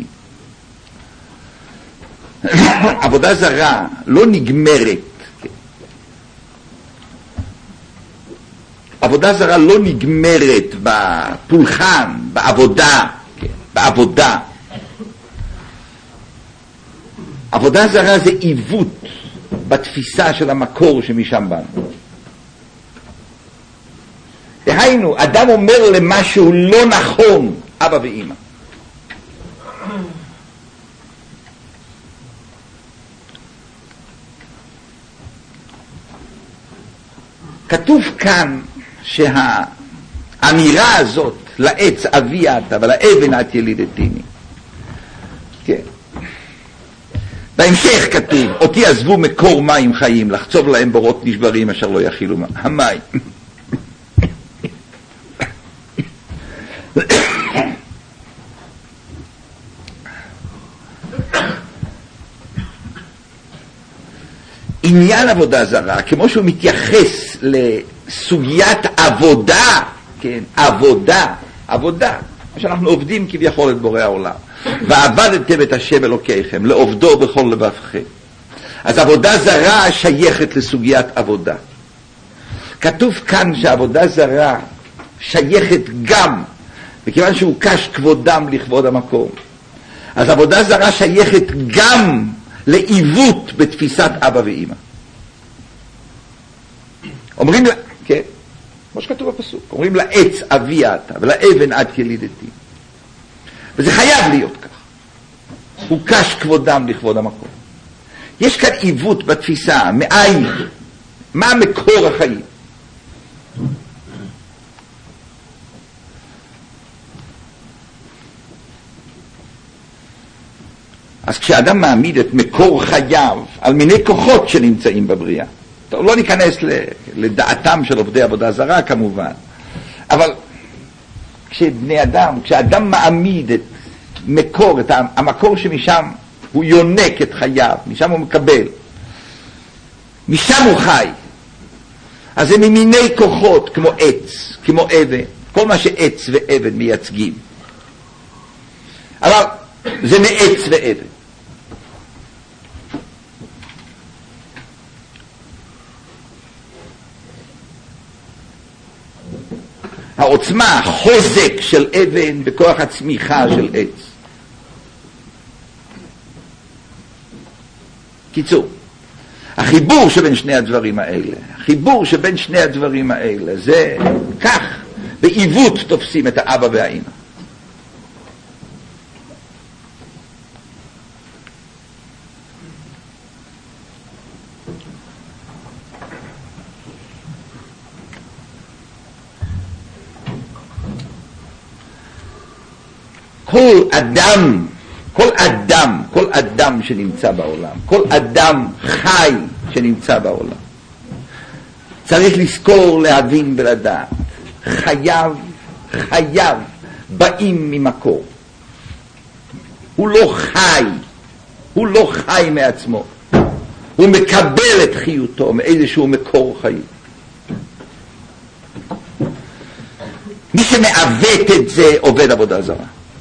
עבודה זרה לא נגמרת עבודה זרה לא נגמרת בפולחן, בעבודה, כן, בעבודה. עבודה זרה זה עיוות בתפיסה של המקור שמשם באנו. דהיינו, אדם אומר למשהו לא נכון, אבא ואמא. כתוב כאן שהאמירה הזאת, לעץ אבי אתה ולאבן את ילידתיני, כן. בהמשך כתוב, אותי עזבו מקור מים חיים, לחצוב להם בורות נשברים אשר לא יכילו המים. עניין עבודה זרה, כמו שהוא מתייחס לסוגיית עבודה, כן, עבודה, מה שאנחנו עובדים כביכול את בורא העולם. ועבדתם את השם אלוקיכם, לעובדו בכל לבבכם. אז עבודה זרה שייכת לסוגיית עבודה. כתוב כאן שעבודה זרה שייכת גם, וכיוון שהוא קש כבודם לכבוד המקום, אז עבודה זרה שייכת גם לעיוות בתפיסת אבא ואמא. אומרים לה, כן, כמו שכתוב בפסוק, אומרים לעץ אבי אתה ולאבן את ילידתי. וזה חייב להיות כך. הוא קש כבודם לכבוד המקום. יש כאן עיוות בתפיסה, מאין, מה מקור החיים. אז כשאדם מעמיד את מקור חייו על מיני כוחות שנמצאים בבריאה, טוב, לא ניכנס לדעתם של עובדי עבודה זרה כמובן, אבל כשאדם מעמיד את מקור, את המקור שמשם הוא יונק את חייו, משם הוא מקבל, משם הוא חי, אז זה ממיני כוחות כמו עץ, כמו אבן, כל מה שעץ ואבן מייצגים, אבל זה מעץ ואבן. העוצמה, החוזק של אבן בכוח הצמיחה של עץ. קיצור, החיבור שבין שני הדברים האלה, זה כך, בעיוות תופסים את האבא והאמא. כל אדם שנמצא בעולם, כל אדם חי שנמצא בעולם, צריך לזכור, להבין ולדעת, חייו באים ממקור. הוא לא חי מעצמו, הוא מקבל את חיותו מאיזשהו מקור חיים. מי שמעוות את זה עובד עבודה זרה.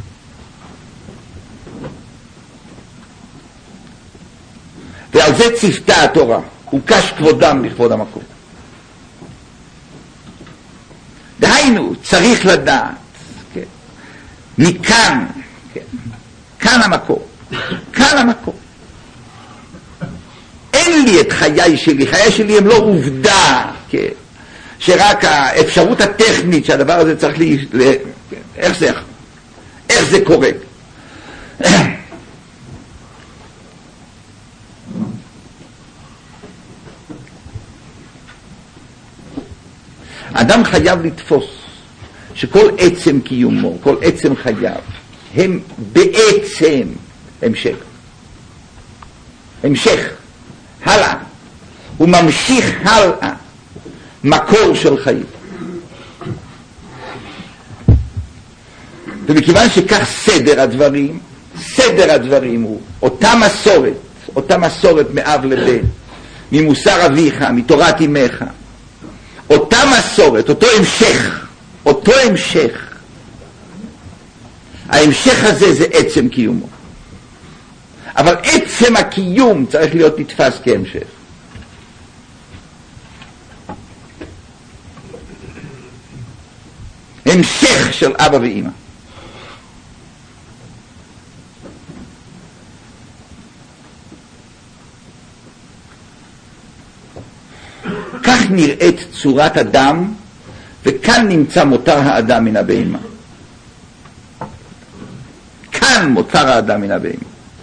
ועל זה צפתה התורה, הוא קש כבודם לכבוד המקום. דהיינו, צריך לדעת, כן, מכאן, כן, כאן המקור. אין לי את חיי שלי הם לא עובדה, כן, שרק האפשרות הטכנית שהדבר הזה צריך איך זה קורה. אדם חייב לתפוס שכל עצם קיומו, כל עצם חייו, הם בעצם המשך, הלאה. הוא ממשיך הלאה, מקור של חיים. ומכיוון שכך סדר הדברים הוא אותה מסורת מאב לבן, ממוסר אביך, מתורת אמך, אותה מסורת, אותו המשך. ההמשך הזה זה עצם קיומו. אבל עצם הקיום צריך להיות נתפס כהמשך. המשך של אבא ואמא. כך נראית צורת אדם, וכאן נמצא מותר האדם מן הבהמה. כאן מותר האדם מן הבהמה.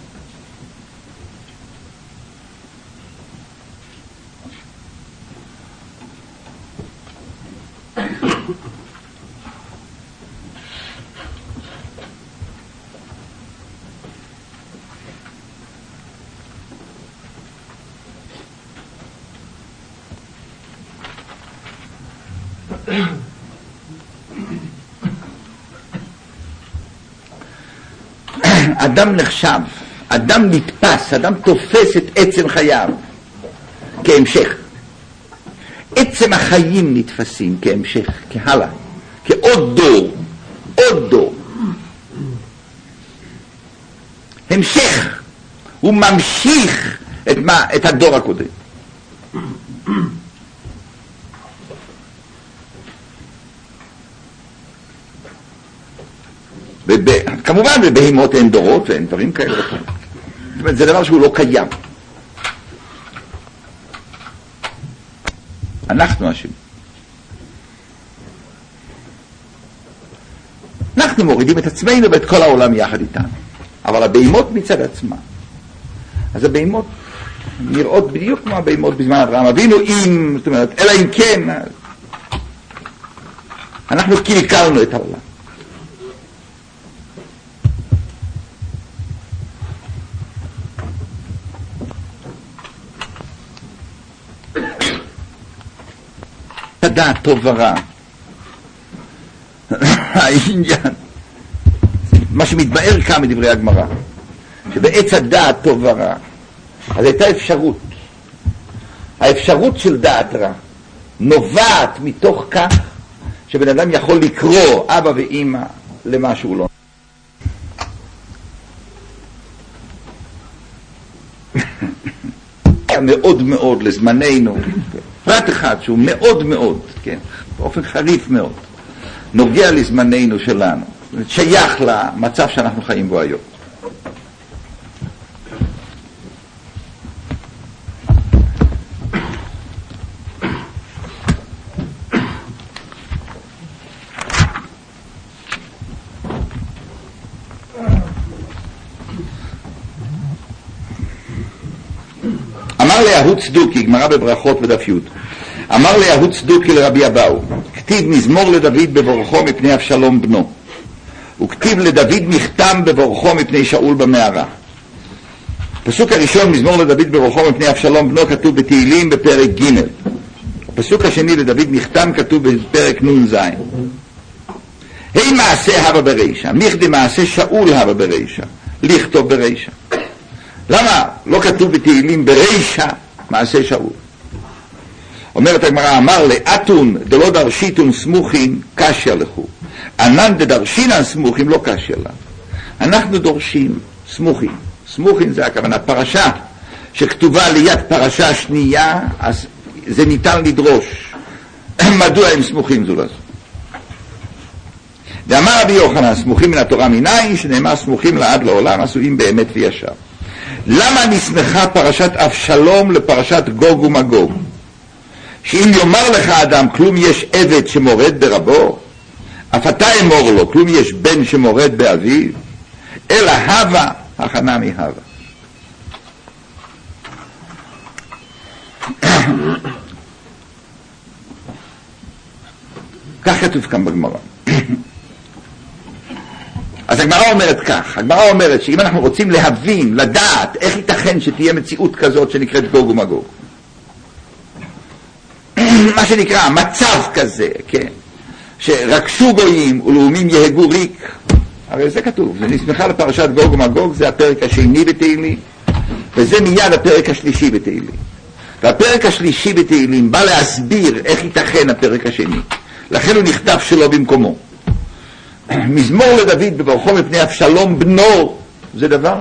אדם נחשב, אדם נתפס, אדם תופס את עצם חייו כהמשך. עצם החיים נתפסים כהמשך, כהלאה, כעוד דור, עוד דור. המשך, הוא ממשיך את הדור הקודם. כמובן בבהמות אין דורות ואין דברים כאלה. זאת אומרת, זה דבר שהוא לא קיים. אנחנו אשמים. אנחנו מורידים את עצמנו ואת כל העולם יחד איתנו. אבל הבהמות מצד עצמה. אז הבהמות נראות בדיוק כמו הבהמות בזמן אברהם אבינו, זאת אומרת, אלא אם כן, אנחנו קלקלנו את העולם. הדעת טוב ורע. העניין, מה שמתבאר כאן מדברי הגמרא, שבעץ הדעת טוב ורע, אז הייתה אפשרות. האפשרות של דעת רע נובעת מתוך כך שבן אדם יכול לקרוא אבא ואמא למה שהוא לא. מאוד מאוד לזמננו, פרט אחד שהוא מאוד מאוד, כן, באופן חריף מאוד, נוגע לזמננו שלנו, שייך למצב שאנחנו חיים בו היום. אמר ליהוד צדוקי, גמרא בברכות בדף י', אמר ליהוד צדוקי לרבי אבאו, כתיב מזמור לדוד בברכו מפני אבשלום בנו, וכתיב לדוד מכתם בברכו מפני שאול במערה. הפסוק הראשון, מזמור לדוד בברכו מפני אבשלום בנו, כתוב בתהילים בפרק ג'. הפסוק השני, לדוד מכתם, כתוב בפרק נ"ז. היי מעשה הווה ברישא, מכדי מעשה שאול הווה ברישא, לכתוב ברישא. למה לא כתוב בתהילים ברישא מעשה שאול? אומרת הגמרא, אמר לאתון דלא דרשיתון סמוכין קשיא לכו, ענן דדרשינן סמוכין לא קשיא לה. אנחנו דורשים סמוכין. סמוכין זה הכוונה פרשה שכתובה ליד פרשה שנייה, אז זה ניתן לדרוש. מדוע הם סמוכים זו לזו? ואמר רבי יוחנן, סמוכים מן התורה מניין, שנאמר סמוכים לעד לעולם, עשויים באמת וישר. למה נסמכה פרשת אבשלום לפרשת גוג ומגוג? שאם יאמר לך אדם כלום יש עבד שמורד ברבו, אף אתה אמור לו כלום יש בן שמורד באביו, אלא הווה הכנה מהווה. כך כתוב כאן בגמרא. אז הגמרא אומרת כך, הגמרא אומרת שאם אנחנו רוצים להבין, לדעת איך ייתכן שתהיה מציאות כזאת שנקראת גוג ומגוג, מה שנקרא מצב כזה, כן, שרקשו גויים ולאומים יהגו ריק, הרי זה כתוב, זה נסמכה לפרשת גוג ומגוג, זה הפרק השני בתהילים, וזה מיד הפרק השלישי בתהילים. והפרק השלישי בתהילים בא להסביר איך ייתכן הפרק השני, לכן הוא נכתב שלא במקומו. מזמור לדוד בברכו מפני אבשלום בנו, זה דבר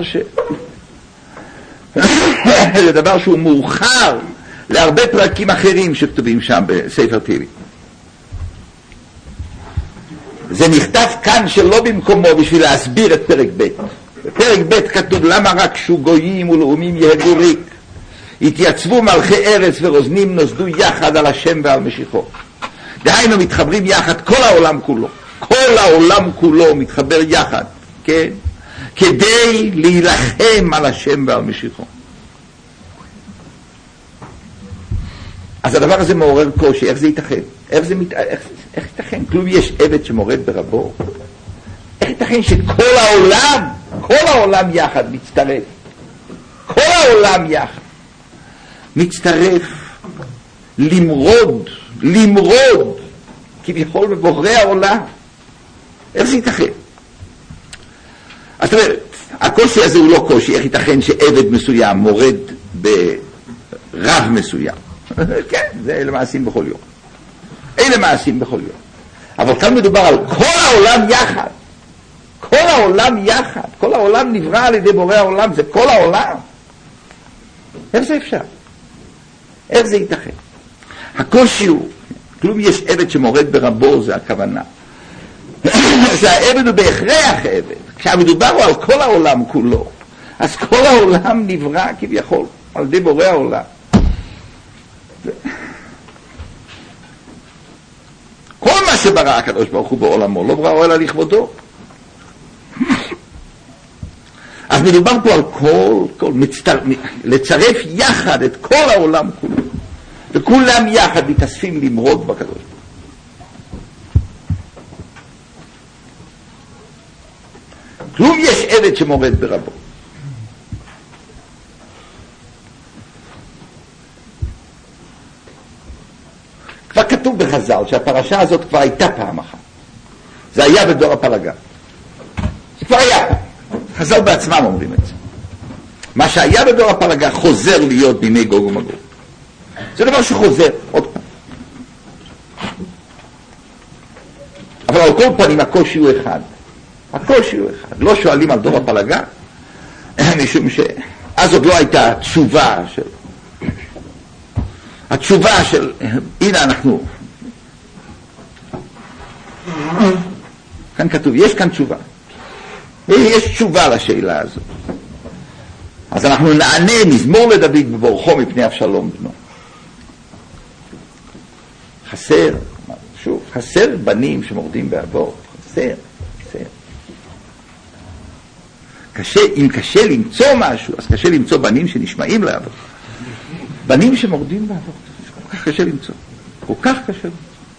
זה דבר שהוא מאוחר להרבה פרקים אחרים שכתובים שם בספר תהילים. זה נכתב כאן שלא במקומו בשביל להסביר את פרק ב'. בפרק ב' כתוב למה רק שוגויים ולאומים יהגו ריק, התייצבו מלכי ארץ ורוזנים נוסדו יחד על השם ועל משיחו. דהיינו מתחברים יחד כל העולם כולו, כל העולם כולו מתחבר יחד, כן? כדי להילחם על השם ועל משיחו. אז הדבר הזה מעורר קושי, איך זה ייתכן? איך ייתכן? כלום יש עבד שמורד ברבו? איך ייתכן שכל העולם יחד מצטרף? כל העולם יחד מצטרף למרוד כביכול בבורא העולם. איך זה ייתכן? אז זאת אומרת, הקושי הזה הוא לא קושי, איך ייתכן שעבד מסוים מורד ברב מסוים? כן, זה אלה מעשים בכל יום. אלה מעשים בכל יום. אבל כאן מדובר על כל העולם יחד. כל העולם יחד. כל העולם נברא על ידי בורא העולם, זה כל העולם. איך זה אפשר? איך זה ייתכן? הקושי הוא, כלום יש עבד שמורד ברבו, זה הכוונה. שהעבד הוא בהכרח עבד. כשהמדובר הוא על כל העולם כולו, אז כל העולם נברא כביכול על ידי בורא העולם. כל מה שברא הקדוש ברוך הוא בעולמו לא ברא אלא לכבודו. אז מדובר פה על לצרף יחד את כל העולם כולו, וכולם יחד מתאספים למרוד בקדוש ברוך הוא. כלום יש עבד שמורד ברבו. כבר כתוב בחז"ל שהפרשה הזאת כבר הייתה פעם אחת. זה היה בדור הפלגה. זה כבר היה. חז"ל בעצמם אומרים את זה. מה שהיה בדור הפלגה חוזר להיות בימי גוג ומגוג. זה דבר שחוזר עוד פעם. אבל על כל פנים הקושי הוא אחד. הקושי הוא אחד. לא שואלים על דור הפלגה, משום שאז עוד לא הייתה התשובה של הנה אנחנו. כאן כתוב, יש כאן תשובה. יש תשובה לשאלה הזאת. אז אנחנו נענה מזמור לדוד בבורכו מפני אבשלום בנו. חסר בנים שמורדים באבות. חסר. אם קשה למצוא משהו, אז קשה למצוא בנים שנשמעים לאבות. בנים שמורדים באבות. כל כך קשה למצוא. כל כך קשה למצוא.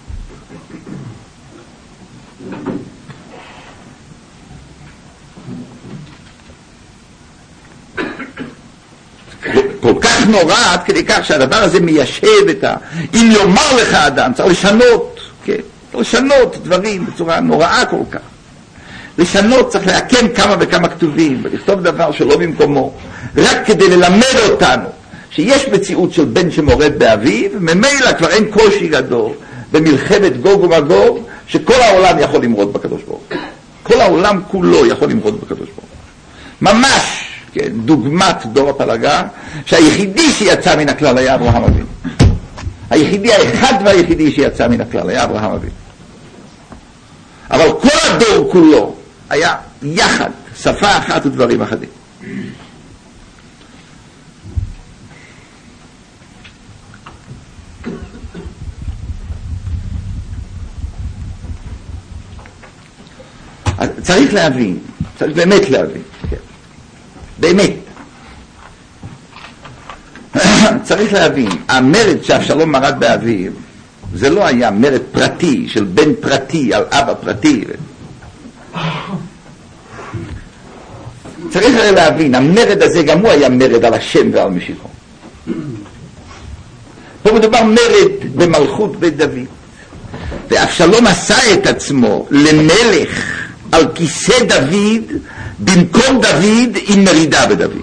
כל כך נורא עד כדי כך שהדבר הזה מיישב אם יאמר לך אדם, צריך לשנות, כן? לשנות דברים בצורה נוראה כל כך. לשנות, צריך להקם כמה וכמה כתובים ולכתוב דבר שלא במקומו, רק כדי ללמד אותנו שיש מציאות של בן שמורד באביו, ממילא כבר אין קושי גדול במלחמת גוג ומגוג, שכל העולם יכול למרוד בקדוש ברוך הוא. כל העולם כולו יכול למרוד בקדוש ברוך הוא. ממש, כן, דוגמת דור הפלגה, שהיחידי שיצא מן הכלל היה אברהם אבינו. היחידי האחד והיחידי שיצא מן הכלל היה אברהם אבינו. אבל כל הדור כולו היה יחד, שפה אחת ודברים אחדים. צריך להבין, צריך באמת להבין, כן. באמת. צריך להבין, המרד שאבשלום מרד באביו, זה לא היה מרד פרטי של בן פרטי על אבא פרטי. צריך להבין, המרד הזה גם הוא היה מרד על השם ועל משיחו. פה מדובר מרד במלכות בית דוד. ואבשלום עשה את עצמו למלך על כיסא דוד במקום דוד עם מרידה בדוד.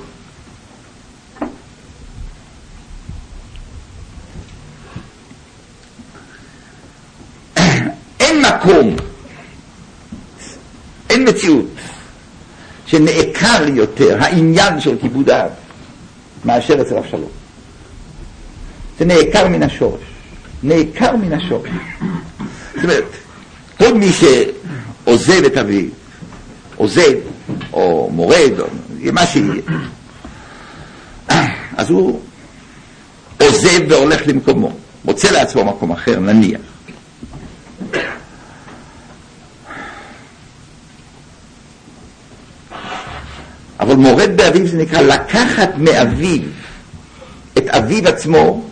אין מקום, אין מציאות שנעקר יותר העניין של כיבוד האב מאשר אצל אבשלום. זה נעקר מן השורש. נעקר מן השורש. זאת אומרת, כל מי עוזב את אביו, עוזב, או מורד, או מה שיהיה. אז הוא עוזב והולך למקומו, מוצא לעצמו מקום אחר, נניח. אבל מורד באביו זה נקרא לקחת מאביו את אביו עצמו,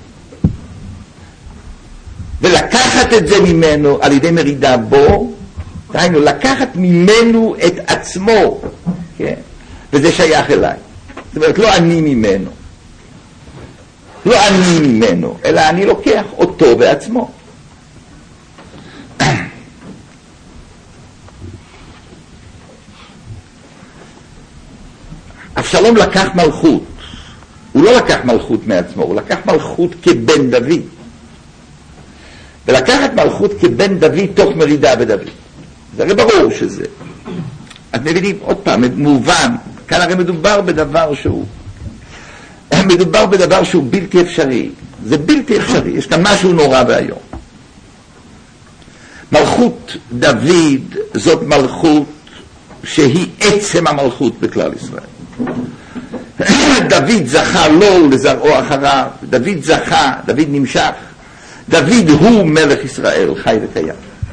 ולקחת את זה ממנו על ידי מרידה בו, דהיינו, לקחת ממנו את עצמו, כן? וזה שייך אליי. זאת אומרת, לא אני ממנו. לא אני ממנו, אלא אני לוקח אותו בעצמו. אבשלום לקח מלכות. הוא לא לקח מלכות מעצמו, הוא לקח מלכות כבן דוד. ולקחת מלכות כבן דוד תוך מרידה בדוד. זה הרי ברור שזה. אז מבינים, עוד פעם, מובן, כאן הרי מדובר בדבר שהוא בלתי אפשרי. זה בלתי אפשרי, יש כאן משהו נורא והיום. מלכות דוד זאת מלכות שהיא עצם המלכות בכלל ישראל. דוד זכה לו ולזרעו אחריו, דוד זכה, דוד נמשך, דוד הוא מלך ישראל, חי וקיים.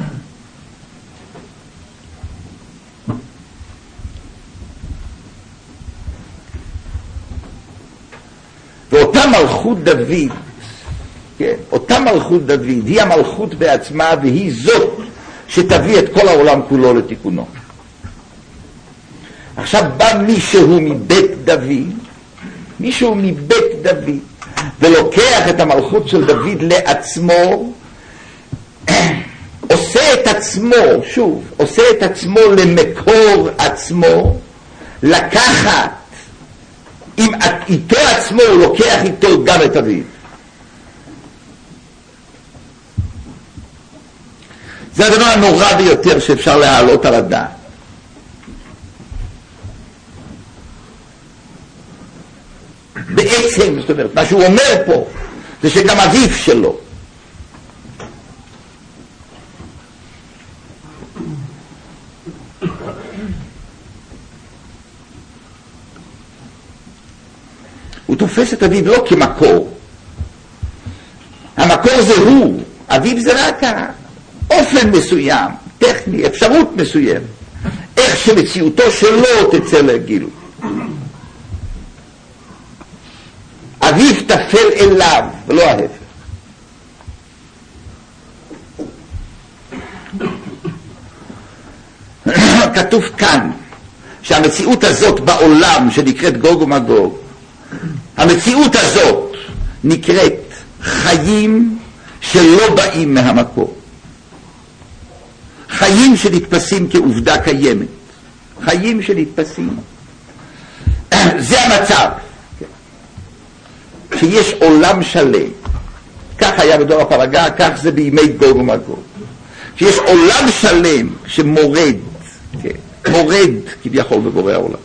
ואותה מלכות דוד, כן, אותה מלכות דוד היא המלכות בעצמה, והיא זאת שתביא את כל העולם כולו לתיקונו. עכשיו בא מישהו מבית דוד ולוקח את המלכות של דוד לעצמו, עושה את עצמו למקור עצמו, לקחת איתו עצמו, הוא לוקח איתו גם את אביו. זה הדבר הנורא ביותר שאפשר להעלות על הדעת. בעצם, זאת אומרת, מה שהוא אומר פה זה שגם אביו שלו הוא תופס את אביו לא כמקור. המקור זה הוא, אביו זה רק אופן מסוים, טכני, אפשרות מסוים, איך שמציאותו שלו תצא לגילוי. אביו תפל אליו ולא ההפך. כתוב כאן שהמציאות הזאת בעולם שנקראת גוג ומגוג, המציאות הזאת נקראת חיים שלא באים מהמקור, חיים שנתפסים כעובדה קיימת, חיים שנתפסים. זה המצב, שיש עולם שלם. כך היה בדור הפלגה, כך זה בימי גוג ומגוג, שיש עולם שלם שמורד, מורד כביכול בבורא העולם.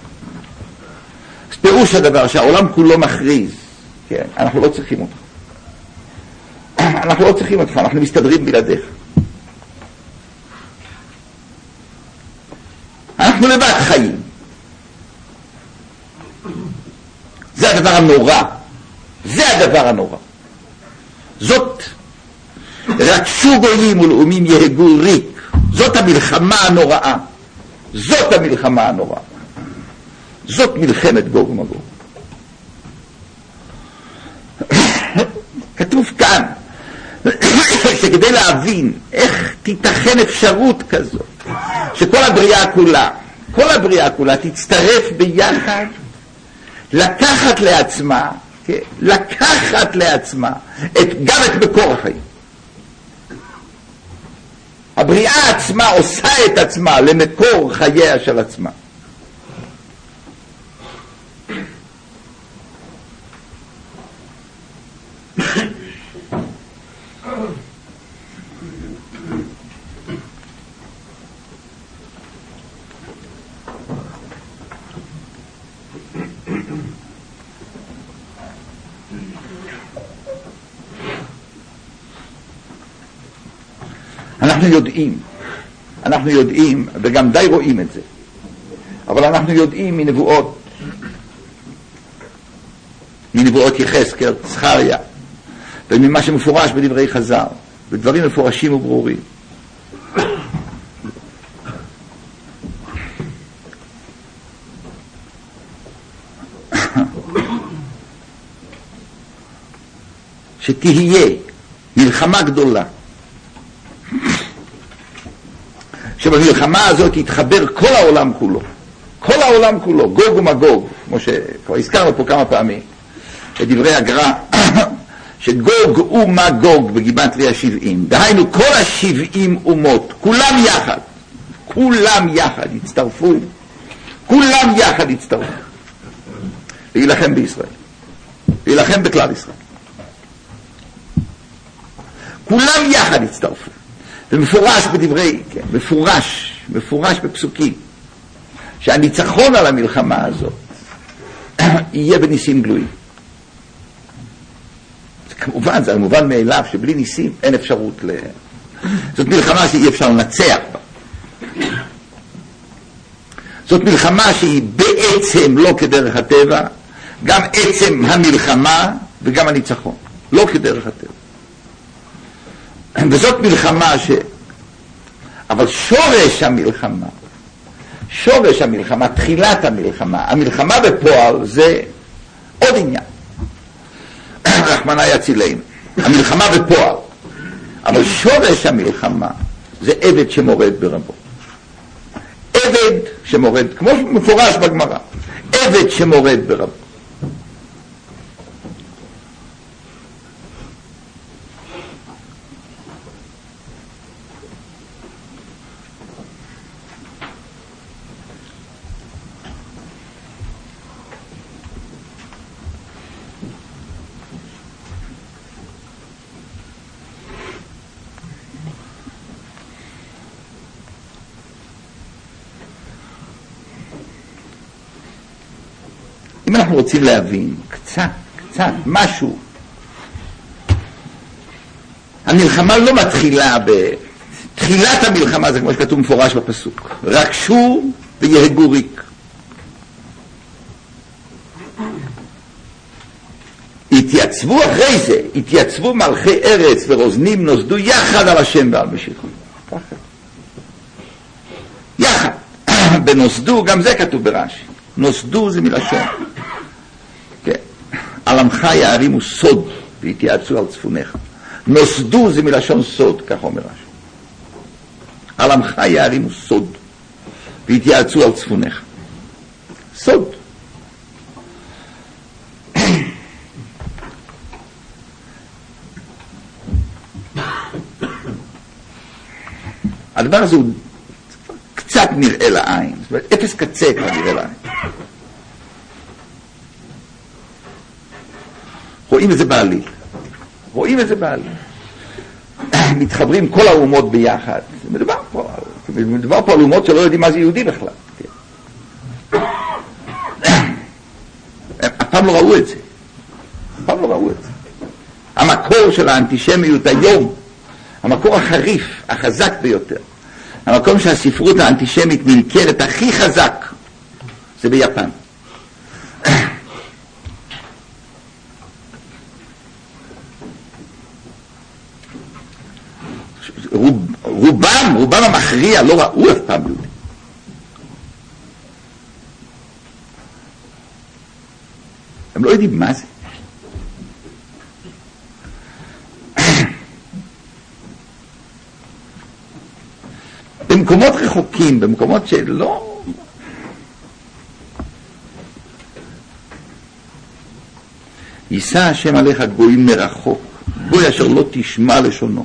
פירוש הדבר שהעולם כולו מכריז, כן, אנחנו לא צריכים אותך, אנחנו מסתדרים בלעדיך, אנחנו לבד חיים. זה הדבר הנורא, זאת רצו גויים ולאומים יהגו ריק. זאת המלחמה הנוראה, זאת מלחמת גוג ומגוג. כתוב כאן שכדי להבין איך תיתכן אפשרות כזאת שכל הבריאה כולה תצטרף ביחד לקחת לעצמה גם את מקור החיים. הבריאה עצמה עושה את עצמה למקור חייה של עצמה. אנחנו יודעים, וגם די רואים את זה, אבל אנחנו יודעים מנבואות יחזקאל, זכריה, וממה שמפורש בדברי חז"ל, בדברים מפורשים וברורים. שתהיה מלחמה גדולה, שבמלחמה הזאת יתחבר כל העולם כולו, כל העולם כולו, גוג ומגוג, כמו שכבר הזכרנו פה כמה פעמים בדברי הגר"א, שגוג ומגוג בגימטריה 70, דהיינו כל 70 אומות, כולם יחד יצטרפו, להילחם בישראל, להילחם בכלל ישראל. כולם יחד יצטרפו. ומפורש בדברי, כן, מפורש בפסוקים, שהניצחון על המלחמה הזאת יהיה בניסים גלויים. כמובן, זה מובן מאליו שבלי ניסים אין אפשרות זאת מלחמה שאי אפשר לנצח בה. זאת מלחמה שהיא בעצם לא כדרך הטבע, גם עצם המלחמה וגם הניצחון, לא כדרך הטבע. וזאת מלחמה אבל שורש המלחמה, תחילת המלחמה בפועל זה עוד עניין. רחמנא יצילנו. המלחמה בפועל. אבל שורש המלחמה זה עבד שמורד ברבו. עבד שמורד, כמו מפורש בגמרא, עבד שמורד ברבו. אם אנחנו רוצים להבין קצת, משהו, המלחמה לא מתחילה תחילת המלחמה זה כמו שכתוב מפורש בפסוק, רקשו ויהגו ריק. התייצבו אחרי זה, התייצבו מלכי ארץ ורוזנים נוסדו יחד על השם ועל משיחו. יחד. בנוסדו, גם זה כתוב ברש"י. נוסדו זה מלשון. על עמך יערימו סוד והתייעצו על צפונך. נוסדו זה מלשון סוד, כך אומר רש"י. על עמך יערימו סוד והתייעצו על צפונך. סוד. הדבר הזה הוא קצת נראה לעין, זאת אומרת, אפס קצה כבר נראה לעין. רואים את זה בעליל. מתחברים כל האומות ביחד. מדובר פה על אומות שלא יודעים מה זה יהודי בכלל. אף פעם לא ראו את זה. המקור של האנטישמיות היום, המקור החריף, החזק ביותר, המקום שהספרות האנטישמית נמכרת הכי חזק, זה ביפן. רובם המכריע לא ראו אף פעם יהודי. הם לא יודעים מה זה. במקומות רחוקים, במקומות שלא... יישא השם עליך גויים מרחוק, גוי אשר לא תשמע לשונו.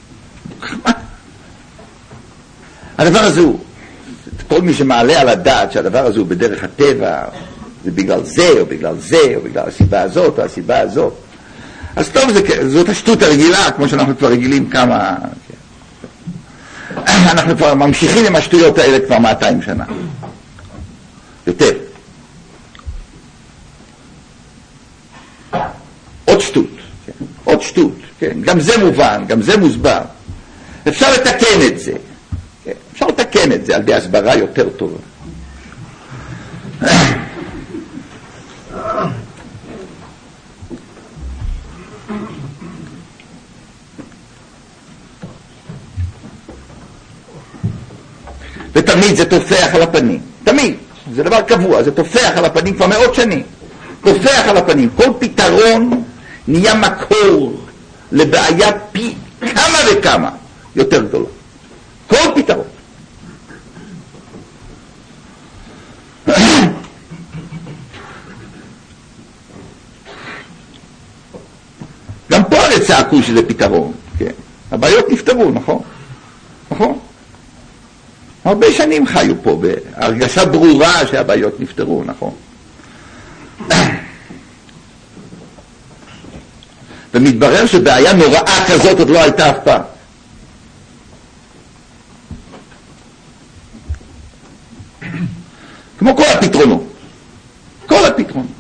הדבר הזה הוא, כל מי שמעלה על הדעת שהדבר הזה הוא בדרך הטבע, זה בגלל זה או בגלל זה או בגלל הסיבה הזאת או הסיבה הזאת, אז טוב, זאת השטות הרגילה, כמו שאנחנו כבר רגילים כמה... אנחנו כבר ממשיכים עם השטויות האלה כבר 200 שנה. יותר. עוד שטות. כן. גם זה מובן, גם זה מוסבר. אפשר לתקן את זה. כן? אפשר לתקן את זה על ידי הסברה יותר טובה. ותמיד זה תופח על הפנים, תמיד, זה דבר קבוע, זה תופח על הפנים כבר מאות שנים, תופח על הפנים. כל פתרון נהיה מקור לבעיה פי כמה וכמה יותר גדולה, כל פתרון. גם פה צעקו שזה פתרון, כן? הבעיות נפתרו, נכון? נכון? הרבה שנים חיו פה בהרגשה ברורה שהבעיות נפתרו, נכון? ומתברר שבעיה נוראה כזאת עוד לא הייתה אף פעם. כמו כל הפתרונות. כל הפתרונות.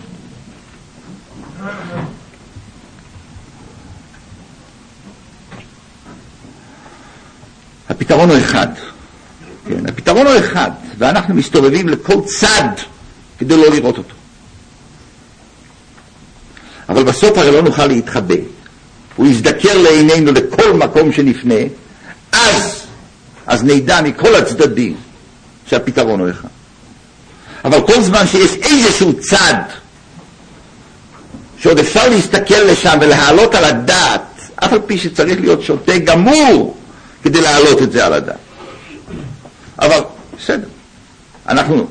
הפתרון הוא אחד. כן, הפתרון הוא אחד, ואנחנו מסתובבים לכל צד כדי לא לראות אותו. אבל בסוף הרי לא נוכל להתחבא. הוא יזדקר לעינינו לכל מקום שנפנה, אז נדע מכל הצדדים שהפתרון הוא אחד. אבל כל זמן שיש איזשהו צד שעוד אפשר להסתכל לשם ולהעלות על הדעת, אף על פי שצריך להיות שוטה גמור כדי להעלות את זה על הדעת. אבל בסדר, אנחנו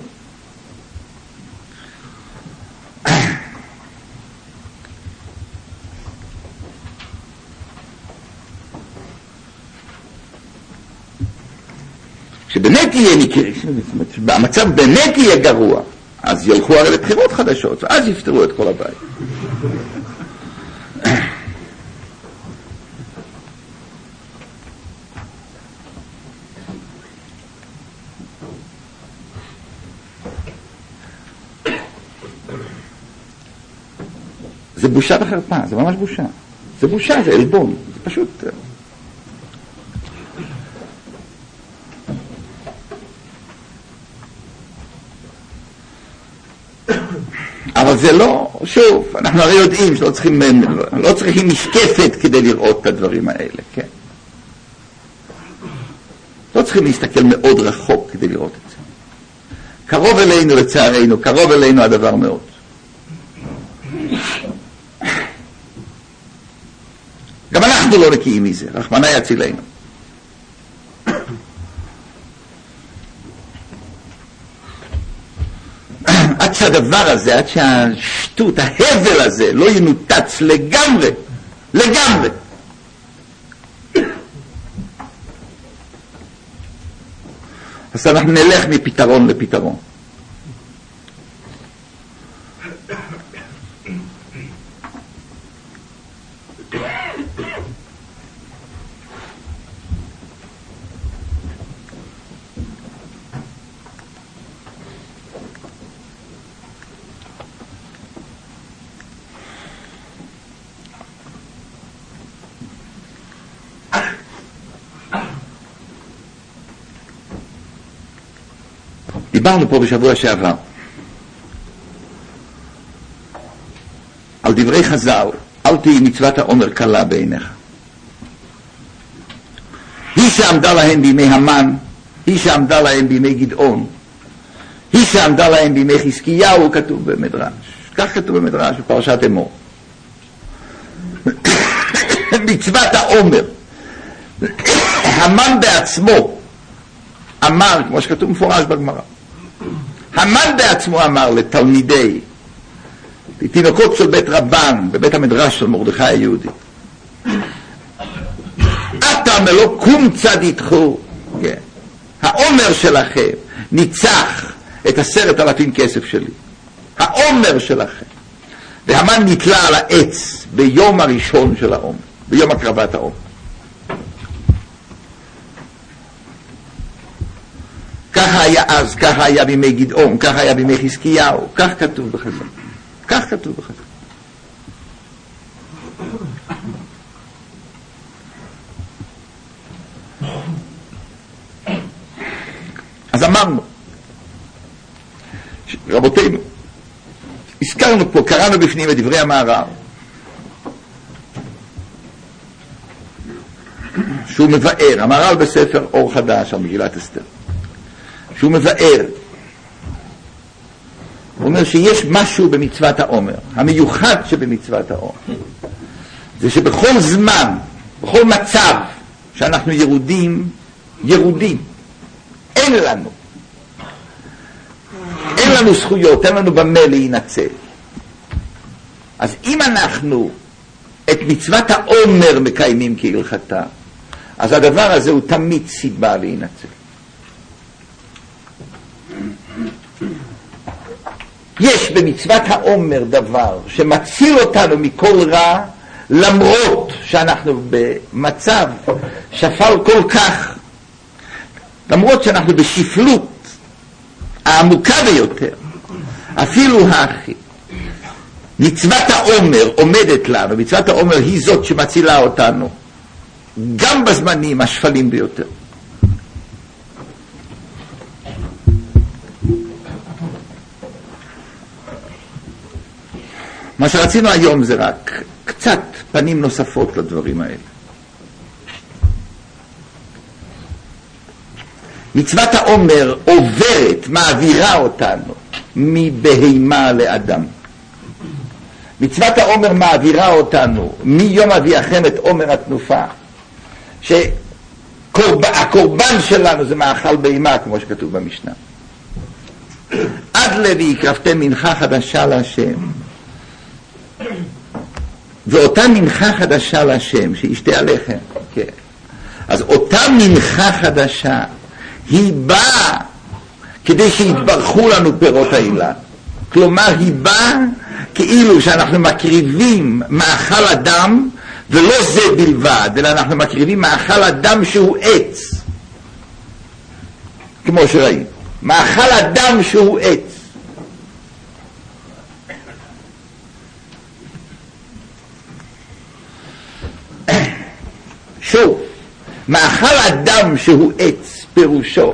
כשבאמת יהיה המצב באמת יהיה גרוע, אז ילכו הרי לבחירות חדשות, ואז יפתרו את כל הבעיה. זה בושה וחרפה, זה ממש בושה. זה בושה, זה אלבון, זה פשוט... אבל זה לא, שוב, אנחנו הרי יודעים שלא צריכים משקפת כדי לראות את הדברים האלה, כן? לא צריכים להסתכל מאוד רחוק כדי לראות את זה. קרוב אלינו לצערנו, קרוב אלינו הדבר מאוד. גם אנחנו לא נקיים מזה, רחמנא יצילנו. עד שהדבר הזה, עד שהשטות, ההבל הזה, לא ינותץ לגמרי, לגמרי. אז אנחנו נלך מפתרון לפתרון. דיברנו פה בשבוע שעבר על דברי חז"ל, אל תהי מצוות העומר קלה בעיניך. היא שעמדה להם בימי המן, היא שעמדה להם בימי גדעון, היא שעמדה להם בימי חזקיהו, כתוב במדרש. כך כתוב במדרש בפרשת אמור. מצוות העומר. המן בעצמו אמר, כמו שכתוב מפורש בגמרא, המן בעצמו אמר לתלמידי, לתינוקות של בית רבן, בבית המדרש של מרדכי היהודי, אתה מלא קום צדיתכו, כן. העומר שלכם ניצח את 10,000 כסף שלי, העומר שלכם. והמן נתלה על העץ ביום הראשון של העומר, ביום הקרבת העומר. ככה היה אז, ככה היה בימי גדעון, ככה היה בימי חזקיהו, כך כתוב בחז"ל. כך כתוב בחז"ל. אמרנו, רבותינו, הזכרנו פה, קראנו בפנים את דברי המהר"ל, שהוא מבאר, המהר"ל בספר אור חדש על מגילת אסתר, שהוא מבאר, הוא אומר שיש משהו במצוות העומר, המיוחד שבמצוות העומר, זה שבכל זמן, בכל מצב שאנחנו ירודים, אין לנו זכויות, אין לנו במה להינצל. אז אם אנחנו את מצוות העומר מקיימים כהלכתה, אז הדבר הזה הוא תמיד סיבה להינצל. יש במצוות העומר דבר שמציל אותנו מכל רע, למרות שאנחנו במצב שפל כל כך, למרות שאנחנו בשפלות העמוקה ביותר, אפילו הכי, מצוות העומר עומדת לנו, מצוות העומר היא זאת שמצילה אותנו, גם בזמנים השפלים ביותר. מה שרצינו היום זה רק קצת פנים נוספות לדברים האלה. מצוות העומר עוברת, מעבירה אותנו מבהימה לאדם. מצוות העומר מעבירה אותנו מיום אביאכם את עומר התנופה, שהקורבן שלנו זה מאכל בהימה, כמו שכתוב במשנה. עד לוי הקרבתם מנחה חדשה להשם, ואותה מנחה חדשה להשם שישתה עליכם, כן. אז אותה מנחה חדשה היא באה כדי שיתברכו לנו פירות האילן. כלומר היא באה כאילו שאנחנו מקריבים מאכל אדם, ולא זה בלבד, אלא אנחנו מקריבים מאכל אדם שהוא עץ, כמו שראינו, מאכל אדם שהוא עץ. שוב, מאכל אדם שהוא עץ פירושו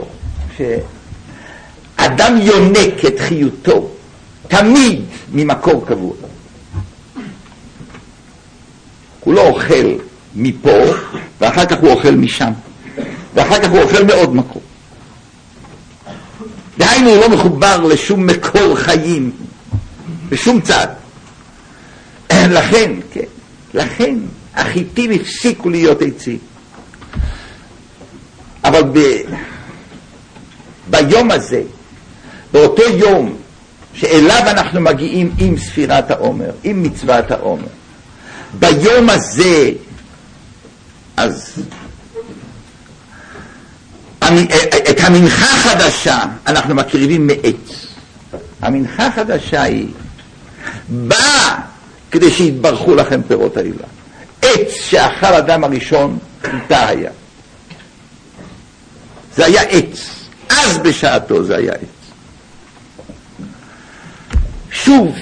שאדם יונק את חיותו תמיד ממקור קבוע. הוא לא אוכל מפה ואחר כך הוא אוכל משם ואחר כך הוא אוכל מעוד מקור. דהיינו הוא לא מחובר לשום מקור חיים בשום צד. לכן החיטים הפסיקו להיות עצים. אבל ביום הזה, באותו יום שאליו אנחנו מגיעים עם ספירת העומר, עם מצוות העומר, ביום הזה, אז את המנחה החדשה אנחנו מקריבים מעץ. המנחה החדשה היא באה כדי שיתברכו לכם פירות האילן. עץ שאכל אדם הראשון חיטה היה, זה היה עץ, אז בשעתו זה היה עץ. שוב,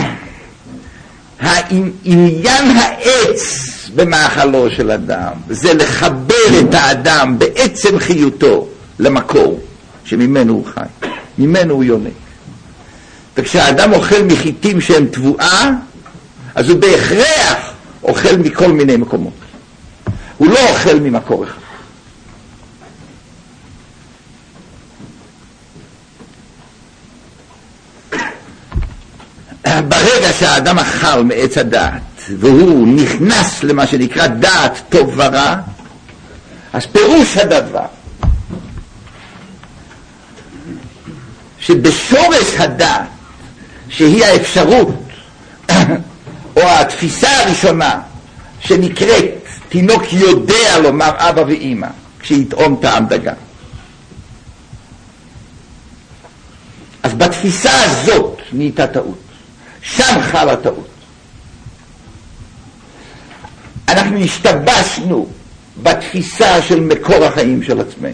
עניין העץ במאכלו של אדם זה לחבר את האדם בעצם חיותו למקור שממנו הוא חי, ממנו הוא יונק. וכשהאדם אוכל מחיטים שהם תבואה, אז הוא בהכרח אוכל מכל מיני מקומות, הוא לא אוכל ממקור אחד. ברגע שהאדם אכל מעץ הדעת והוא נכנס למה שנקרא דעת טוב ורע, אז פירוש הדבר שבשורש הדעת, שהיא האפשרות או התפיסה הראשונה שנקראת תינוק יודע לומר אבא ואמא כשיטעום טעם דגן, אז בתפיסה הזאת נהייתה טעות, שם חלה טעות. אנחנו השתבשנו בתפיסה של מקור החיים של עצמנו.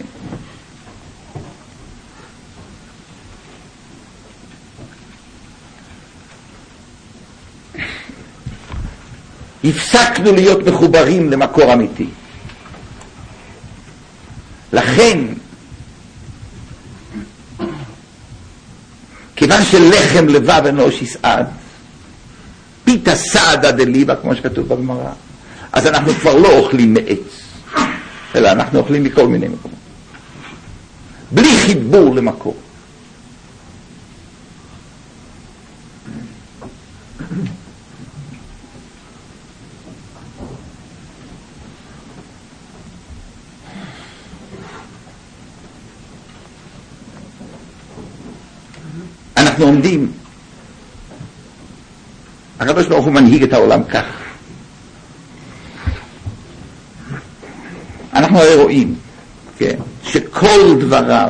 הפסקנו להיות מחוברים למקור אמיתי. לכן כיוון שלחם לבב אינו שיסעד, פיתה סעדה דליבה, כמו שכתוב בגמרא, אז אנחנו כבר לא אוכלים מעץ, אלא אנחנו אוכלים מכל מיני מקומות. בלי חיבור למקור. אנחנו עומדים, הקדוש ברוך הוא מנהיג את העולם כך. אנחנו הרי רואים, כן, שכל דבריו,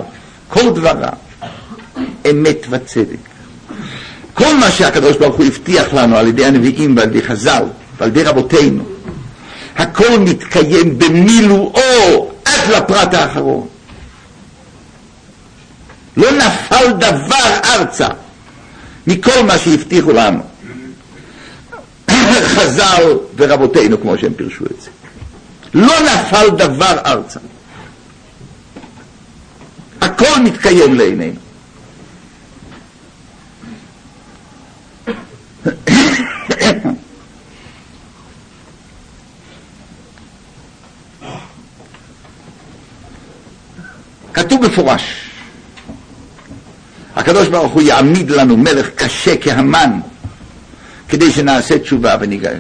אמת וצדק. כל מה שהקדוש ברוך הוא הבטיח לנו על ידי הנביאים ועל ידי חז"ל ועל ידי רבותינו, הכל מתקיים במילואו עד לפרט האחרון. לא נפל דבר ארצה מכל מה שהבטיחו לנו חז"ל ורבותינו, כמו שהם פירשו את זה. לא נפל דבר ארצה, הכל מתקיים לעינינו. כתוב בפורש, הקדוש ברוך הוא יעמיד לנו מלך קשה כהמן כדי שנעשה תשובה וניגאל.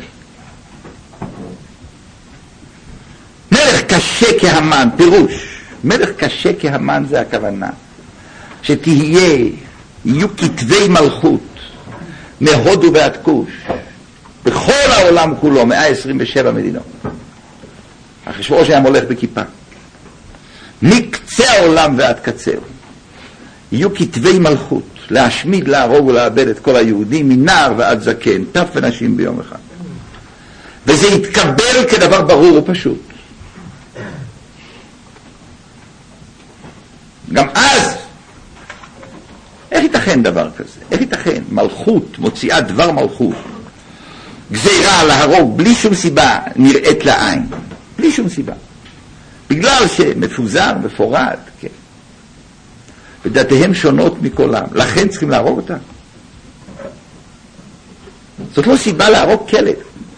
מלך קשה כהמן, פירוש מלך קשה כהמן זה הכוונה יהיו כתבי מלכות מהודו ועד כוש בכל העולם כולו, 127 מדינות. אחשוורוש היה מולך בכיפה, מקצה העולם ועד קצהו יהיו כתבי מלכות להשמיד, להרוג ולאבד את כל היהודים מנער ועד זקן, טף ונשים ביום אחד. וזה יתקבל כדבר ברור ופשוט. גם אז, איך ייתכן דבר כזה? איך ייתכן מלכות מוציאה דבר מלכות, גזירה להרוג בלי שום סיבה נראית לעין, בלי שום סיבה, בגלל שמפוזר, מפורד, כן, ודעתיהם שונות מכולם, לכן צריכים להרוג אותם. זאת לא סיבה להרוג כלב.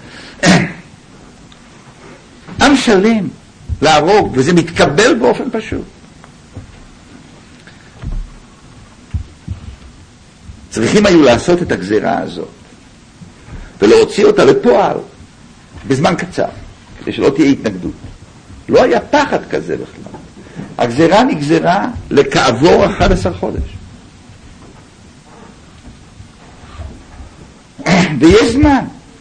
עם שלם להרוג, וזה מתקבל באופן פשוט. צריכים היו לעשות את הגזירה הזאת ולהוציא אותה לפועל בזמן קצר, כדי שלא תהיה התנגדות. לא היה פחד כזה בכלל. הגזירה נגזרה לכעבור 11 חודש. ויש זמן.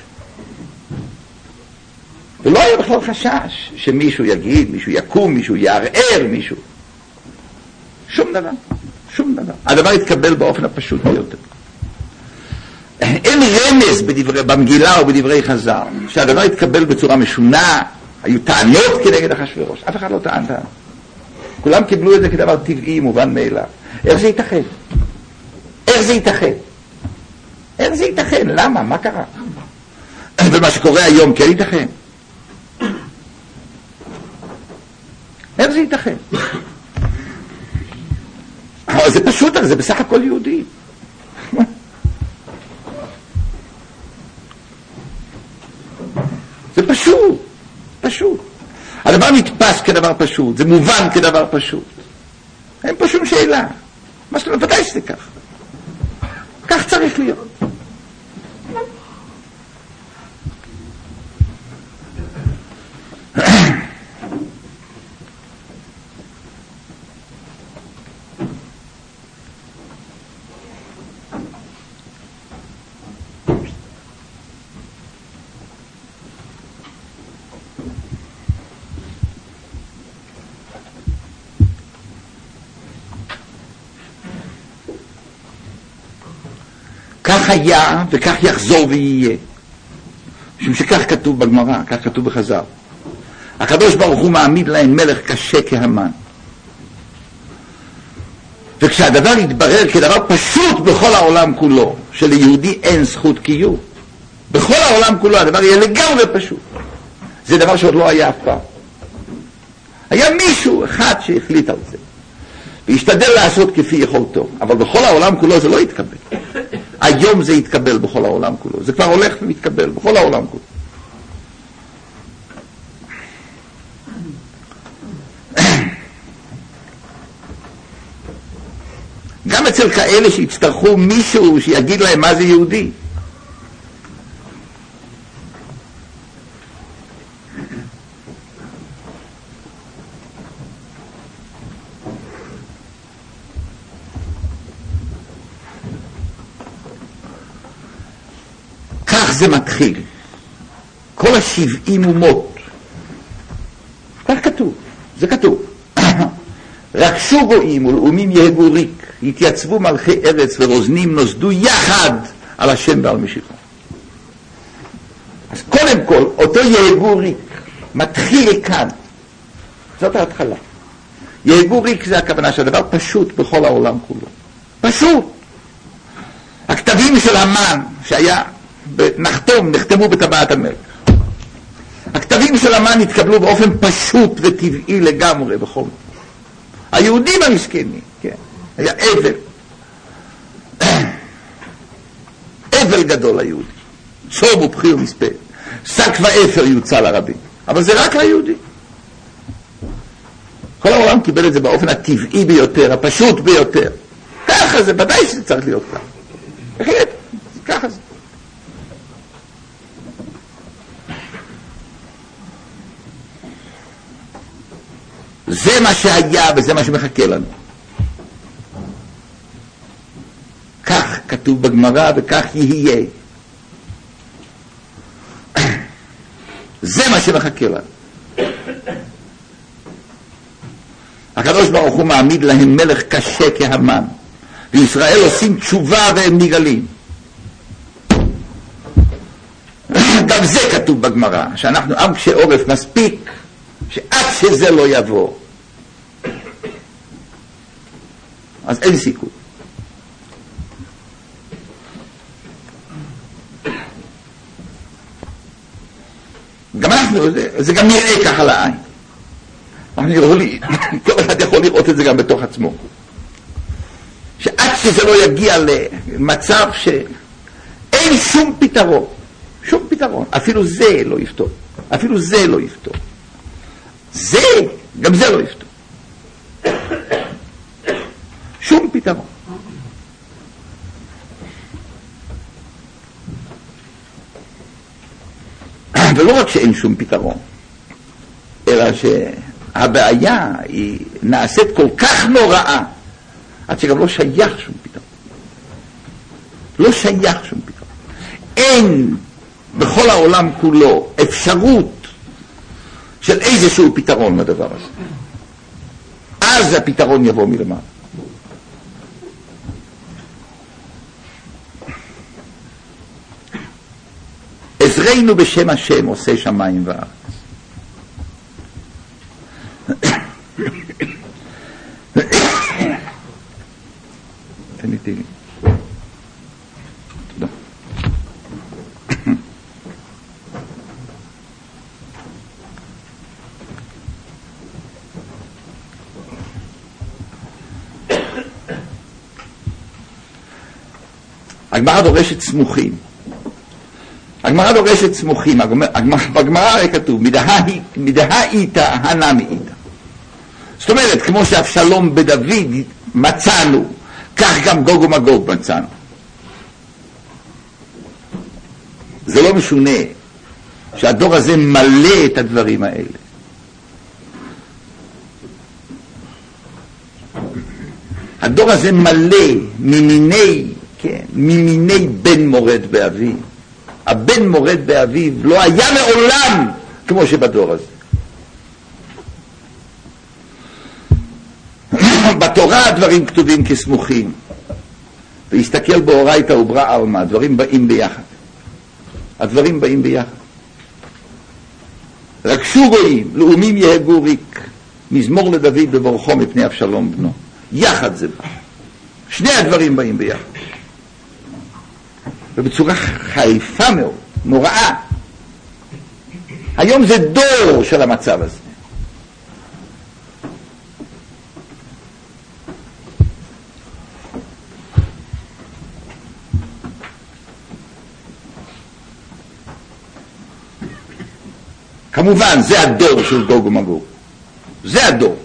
ולא היה בכלל חשש שמישהו יגיד, מישהו יקום, מישהו יערער, מישהו. שום דבר. שום דבר. הדבר התקבל באופן הפשוט ביותר. אין רמז במגילה או בדברי חז"ל שהדבר התקבל בצורה משונה. היו טענות כנגד אחשוורוש, אף אחד לא טען. כולם קיבלו את זה כדבר טבעי, מובן מאליו. איך זה ייתכן? איך זה ייתכן? איך זה ייתכן? למה? מה קרה? ומה שקורה היום כן ייתכן? איך זה ייתכן? זה פשוט, זה בסך הכל יהודי. זה פשוט, פשוט. הדבר נתפס כדבר פשוט, זה מובן כדבר פשוט. אין פה שום שאלה. מה שאתה ודאי שזה כך. כך צריך להיות. כך היה וכך יחזור ויהיה, משום שכך כתוב בגמרא, כך כתוב בחז"ל. הקדוש ברוך הוא מעמיד להם מלך קשה כהמן, וכשהדבר יתברר כדבר פשוט בכל העולם כולו, שליהודי אין זכות קיום, בכל העולם כולו הדבר יהיה לגמרי פשוט. זה דבר שעוד לא היה אף פעם. היה מישהו אחד שהחליט על זה, וישתדל לעשות כפי יכולתו, אבל בכל העולם כולו זה לא יתקבל. היום זה יתקבל בכל העולם כולו, זה כבר הולך ומתקבל בכל העולם כולו. גם אצל כאלה שיצטרכו מישהו שיגיד להם מה זה יהודי. כך זה מתחיל. כל 70 אומות. כך כתוב, זה כתוב. רכשו גויים ולאומים יהגו ריק, התייצבו מלכי ארץ ורוזנים נוסדו יחד על השם ועל משיחו. אז קודם כל, אותו יהגו ריק מתחיל כאן. זאת ההתחלה. יהגו ריק זה הכוונה שהדבר פשוט בכל העולם כולו. פשוט. הכתבים של המן שהיה נחתמו בטבעת המלך. הכתבים של המן התקבלו באופן פשוט וטבעי לגמרי בכל. היהודים המסכנים, כן, היה אבל גדול ליהודי, צום ובחיר מספה, שק ואפר יוצא לרבים, אבל זה רק ליהודי. כל העולם קיבל את זה באופן הטבעי ביותר, הפשוט ביותר. ככה זה, ודאי שזה צריך להיות ככה. בהחלט, ככה זה. זה מה שהיה וזה מה שמחכה לנו. כך כתוב בגמרא וכך יהיה. זה מה שמחכה לנו. הקדוש ברוך הוא מעמיד להם מלך קשה כהמן, וישראל עושים תשובה והם נגאלים. גם זה כתוב בגמרא, שאנחנו עם קשה עורף מספיק, שעד שזה לא יבוא אז אין סיכוי. גם אנחנו, זה גם נראה ככה לעין. כל אחד יכול לראות את זה גם בתוך עצמו, שעד שזה לא יגיע למצב שאין שום פתרון, שום פתרון, אפילו זה לא יפתור, אפילו זה לא יפתור, זה, גם זה לא יפתור. שום פתרון. ולא רק שאין שום פתרון, אלא שהבעיה היא נעשית כל כך נוראה, עד שגם לא שייך שום פתרון. לא שייך שום פתרון. אין בכל העולם כולו אפשרות של איזשהו פתרון לדבר הזה. אז הפתרון יבוא מלמעלה. עזרנו בשם השם עושה שמיים וארץ. תן לי תהילים. תודה. הגמרא דורשת סמוכים. הגמרא דורשת סמוכים. בגמרא הרי כתוב מדהאיתא הנמאיתא. זאת אומרת, כמו שאבשלום בדוד מצאנו, כך גם גוג ומגוג מצאנו. זה לא משונה שהדור הזה מלא את הדברים האלה. הדור הזה מלא ממיני בן מורד באביו. הבן מורד באביו לא היה מעולם כמו שבדור הזה. בתורה הדברים כתובים כסמוכים, ויסתכל באורייתא וברא עלמא, הדברים באים ביחד. הדברים באים ביחד. רכשו גויים, לאומים יהגו ריק, מזמור לדוד בברכו מפני אבשלום בנו. יחד זה בא. שני הדברים באים ביחד. ובצורה חריפה מאוד, נוראה. היום זה דור של המצב הזה. כמובן, זה הדור של גוג ומגוג. זה הדור.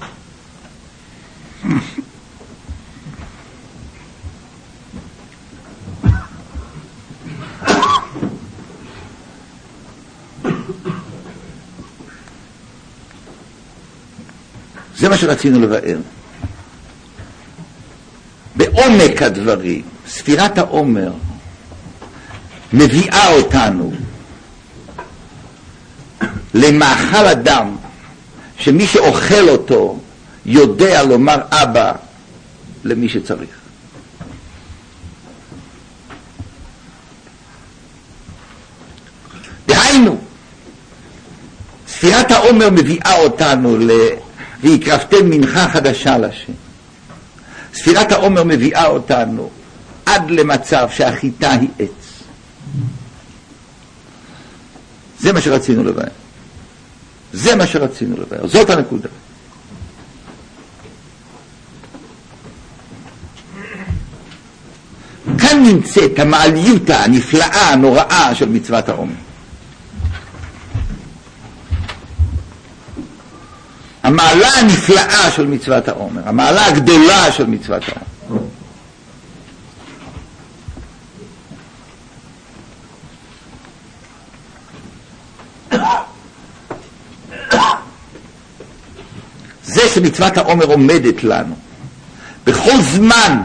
זה מה שרצינו לבאר. בעומק הדברים, ספירת העומר מביאה אותנו למאכל אדם, שמי שאוכל אותו יודע לומר אבא למי שצריך. דהיינו, ספירת העומר מביאה אותנו והקרבתם מנחה חדשה לשם. ספירת העומר מביאה אותנו עד למצב שהחיטה היא עץ. זה מה שרצינו לבאר. זה מה שרצינו לבאר. זאת הנקודה. כאן נמצאת המעליות הנפלאה, הנוראה של מצוות העומר. המעלה הנפלאה של מצוות העומר, המעלה הגדולה של מצוות העומר. זה שמצוות העומר עומדת לנו בכל זמן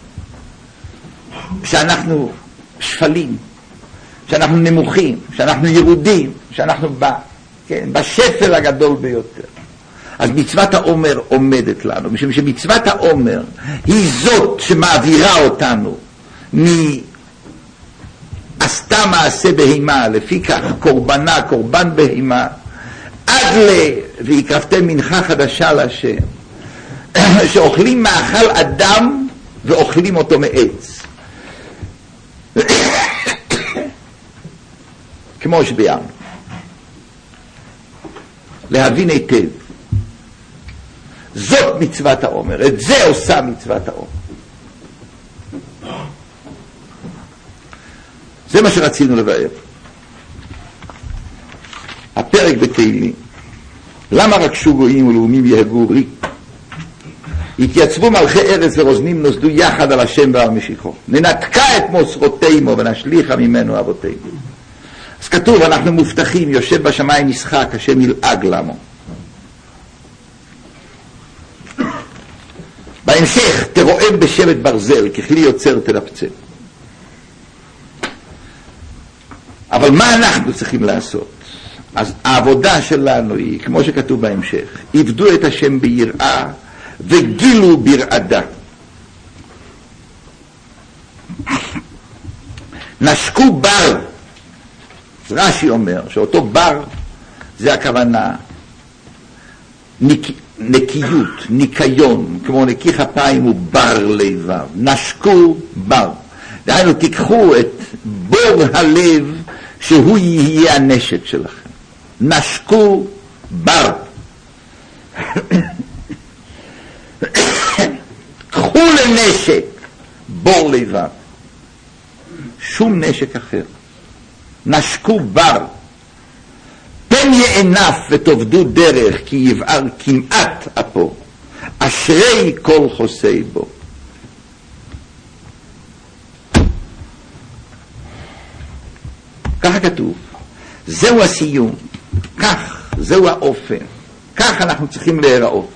שאנחנו שפלים, שאנחנו נמוכים, שאנחנו ירודים, שאנחנו בשפל הגדול ביותר. אז מצוות העומר עומדת לנו, משום שמצוות העומר היא זאת שמעבירה אותנו עשתה מעשה בהימה, לפי כך קורבנה, קורבן בהימה, עד והקרבתם מנחה חדשה לשם, שאוכלים מאכל אדם ואוכלים אותו מעץ. כמו שביארנו. להבין היטב. זאת מצוות העומר, את זה עושה מצוות העומר. זה מה שרצינו לבאר. הפרק בתהילים. למה רקשו גויים ולאומים יהגו ריק? התייצבו מלכי ארץ ורוזנים נוסדו יחד על השם ועל משיחו. ננתקה את מוסרותינו ונשליחה ממנו אבותינו. אז כתוב, אנחנו מובטחים, יושב בשמיים משחק, השם ילעג למו. בהמשך, תרועם בשבט ברזל, ככלי יוצר תלפצל. אבל מה אנחנו צריכים לעשות? אז העבודה שלנו היא, כמו שכתוב בהמשך, עבדו את השם ביראה וגילו ברעדה. נשקו בר. רש"י אומר שאותו בר זה הכוונה נקיות, ניקיון, כמו נקי כפיים הוא בר לבב. נשקו בר. דהיינו, תיקחו את בור הלב שהוא יהיה הנשק שלכם. נשקו בר. קחו לנשק בור לבב. שום נשק אחר. נשקו בר. פן יענף ותובדו דרך כי יבער כמעט אפו. אשרי כל חוסי בו. ככה כתוב. זהו הסיום. כך, זהו האופן. כך אנחנו צריכים להיראות.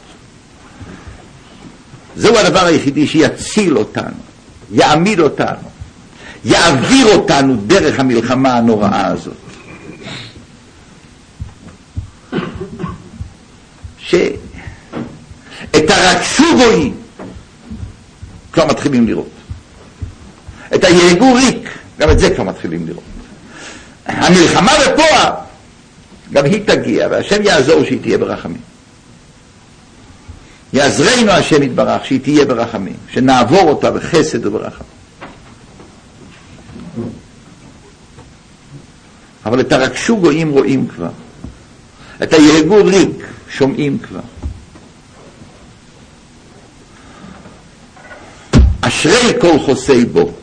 זהו הדבר היחידי שיציל אותנו, יעמיד אותנו, יעביר אותנו דרך המלחמה הנוראה הזאת. שאת הרקשו גויים כבר מתחילים לראות. את היהגו ריק, גם את זה כבר מתחילים לראות. המלחמה בפועל, גם היא תגיע, והשם יעזור שהיא תהיה ברחמים. יעזרנו השם יתברך שהיא תהיה ברחמים, שנעבור אותה בחסד וברחמים. אבל את הרקשו גויים רואים כבר. את היהגו ריק שומעים כבר. אשרי כל חוסי בו.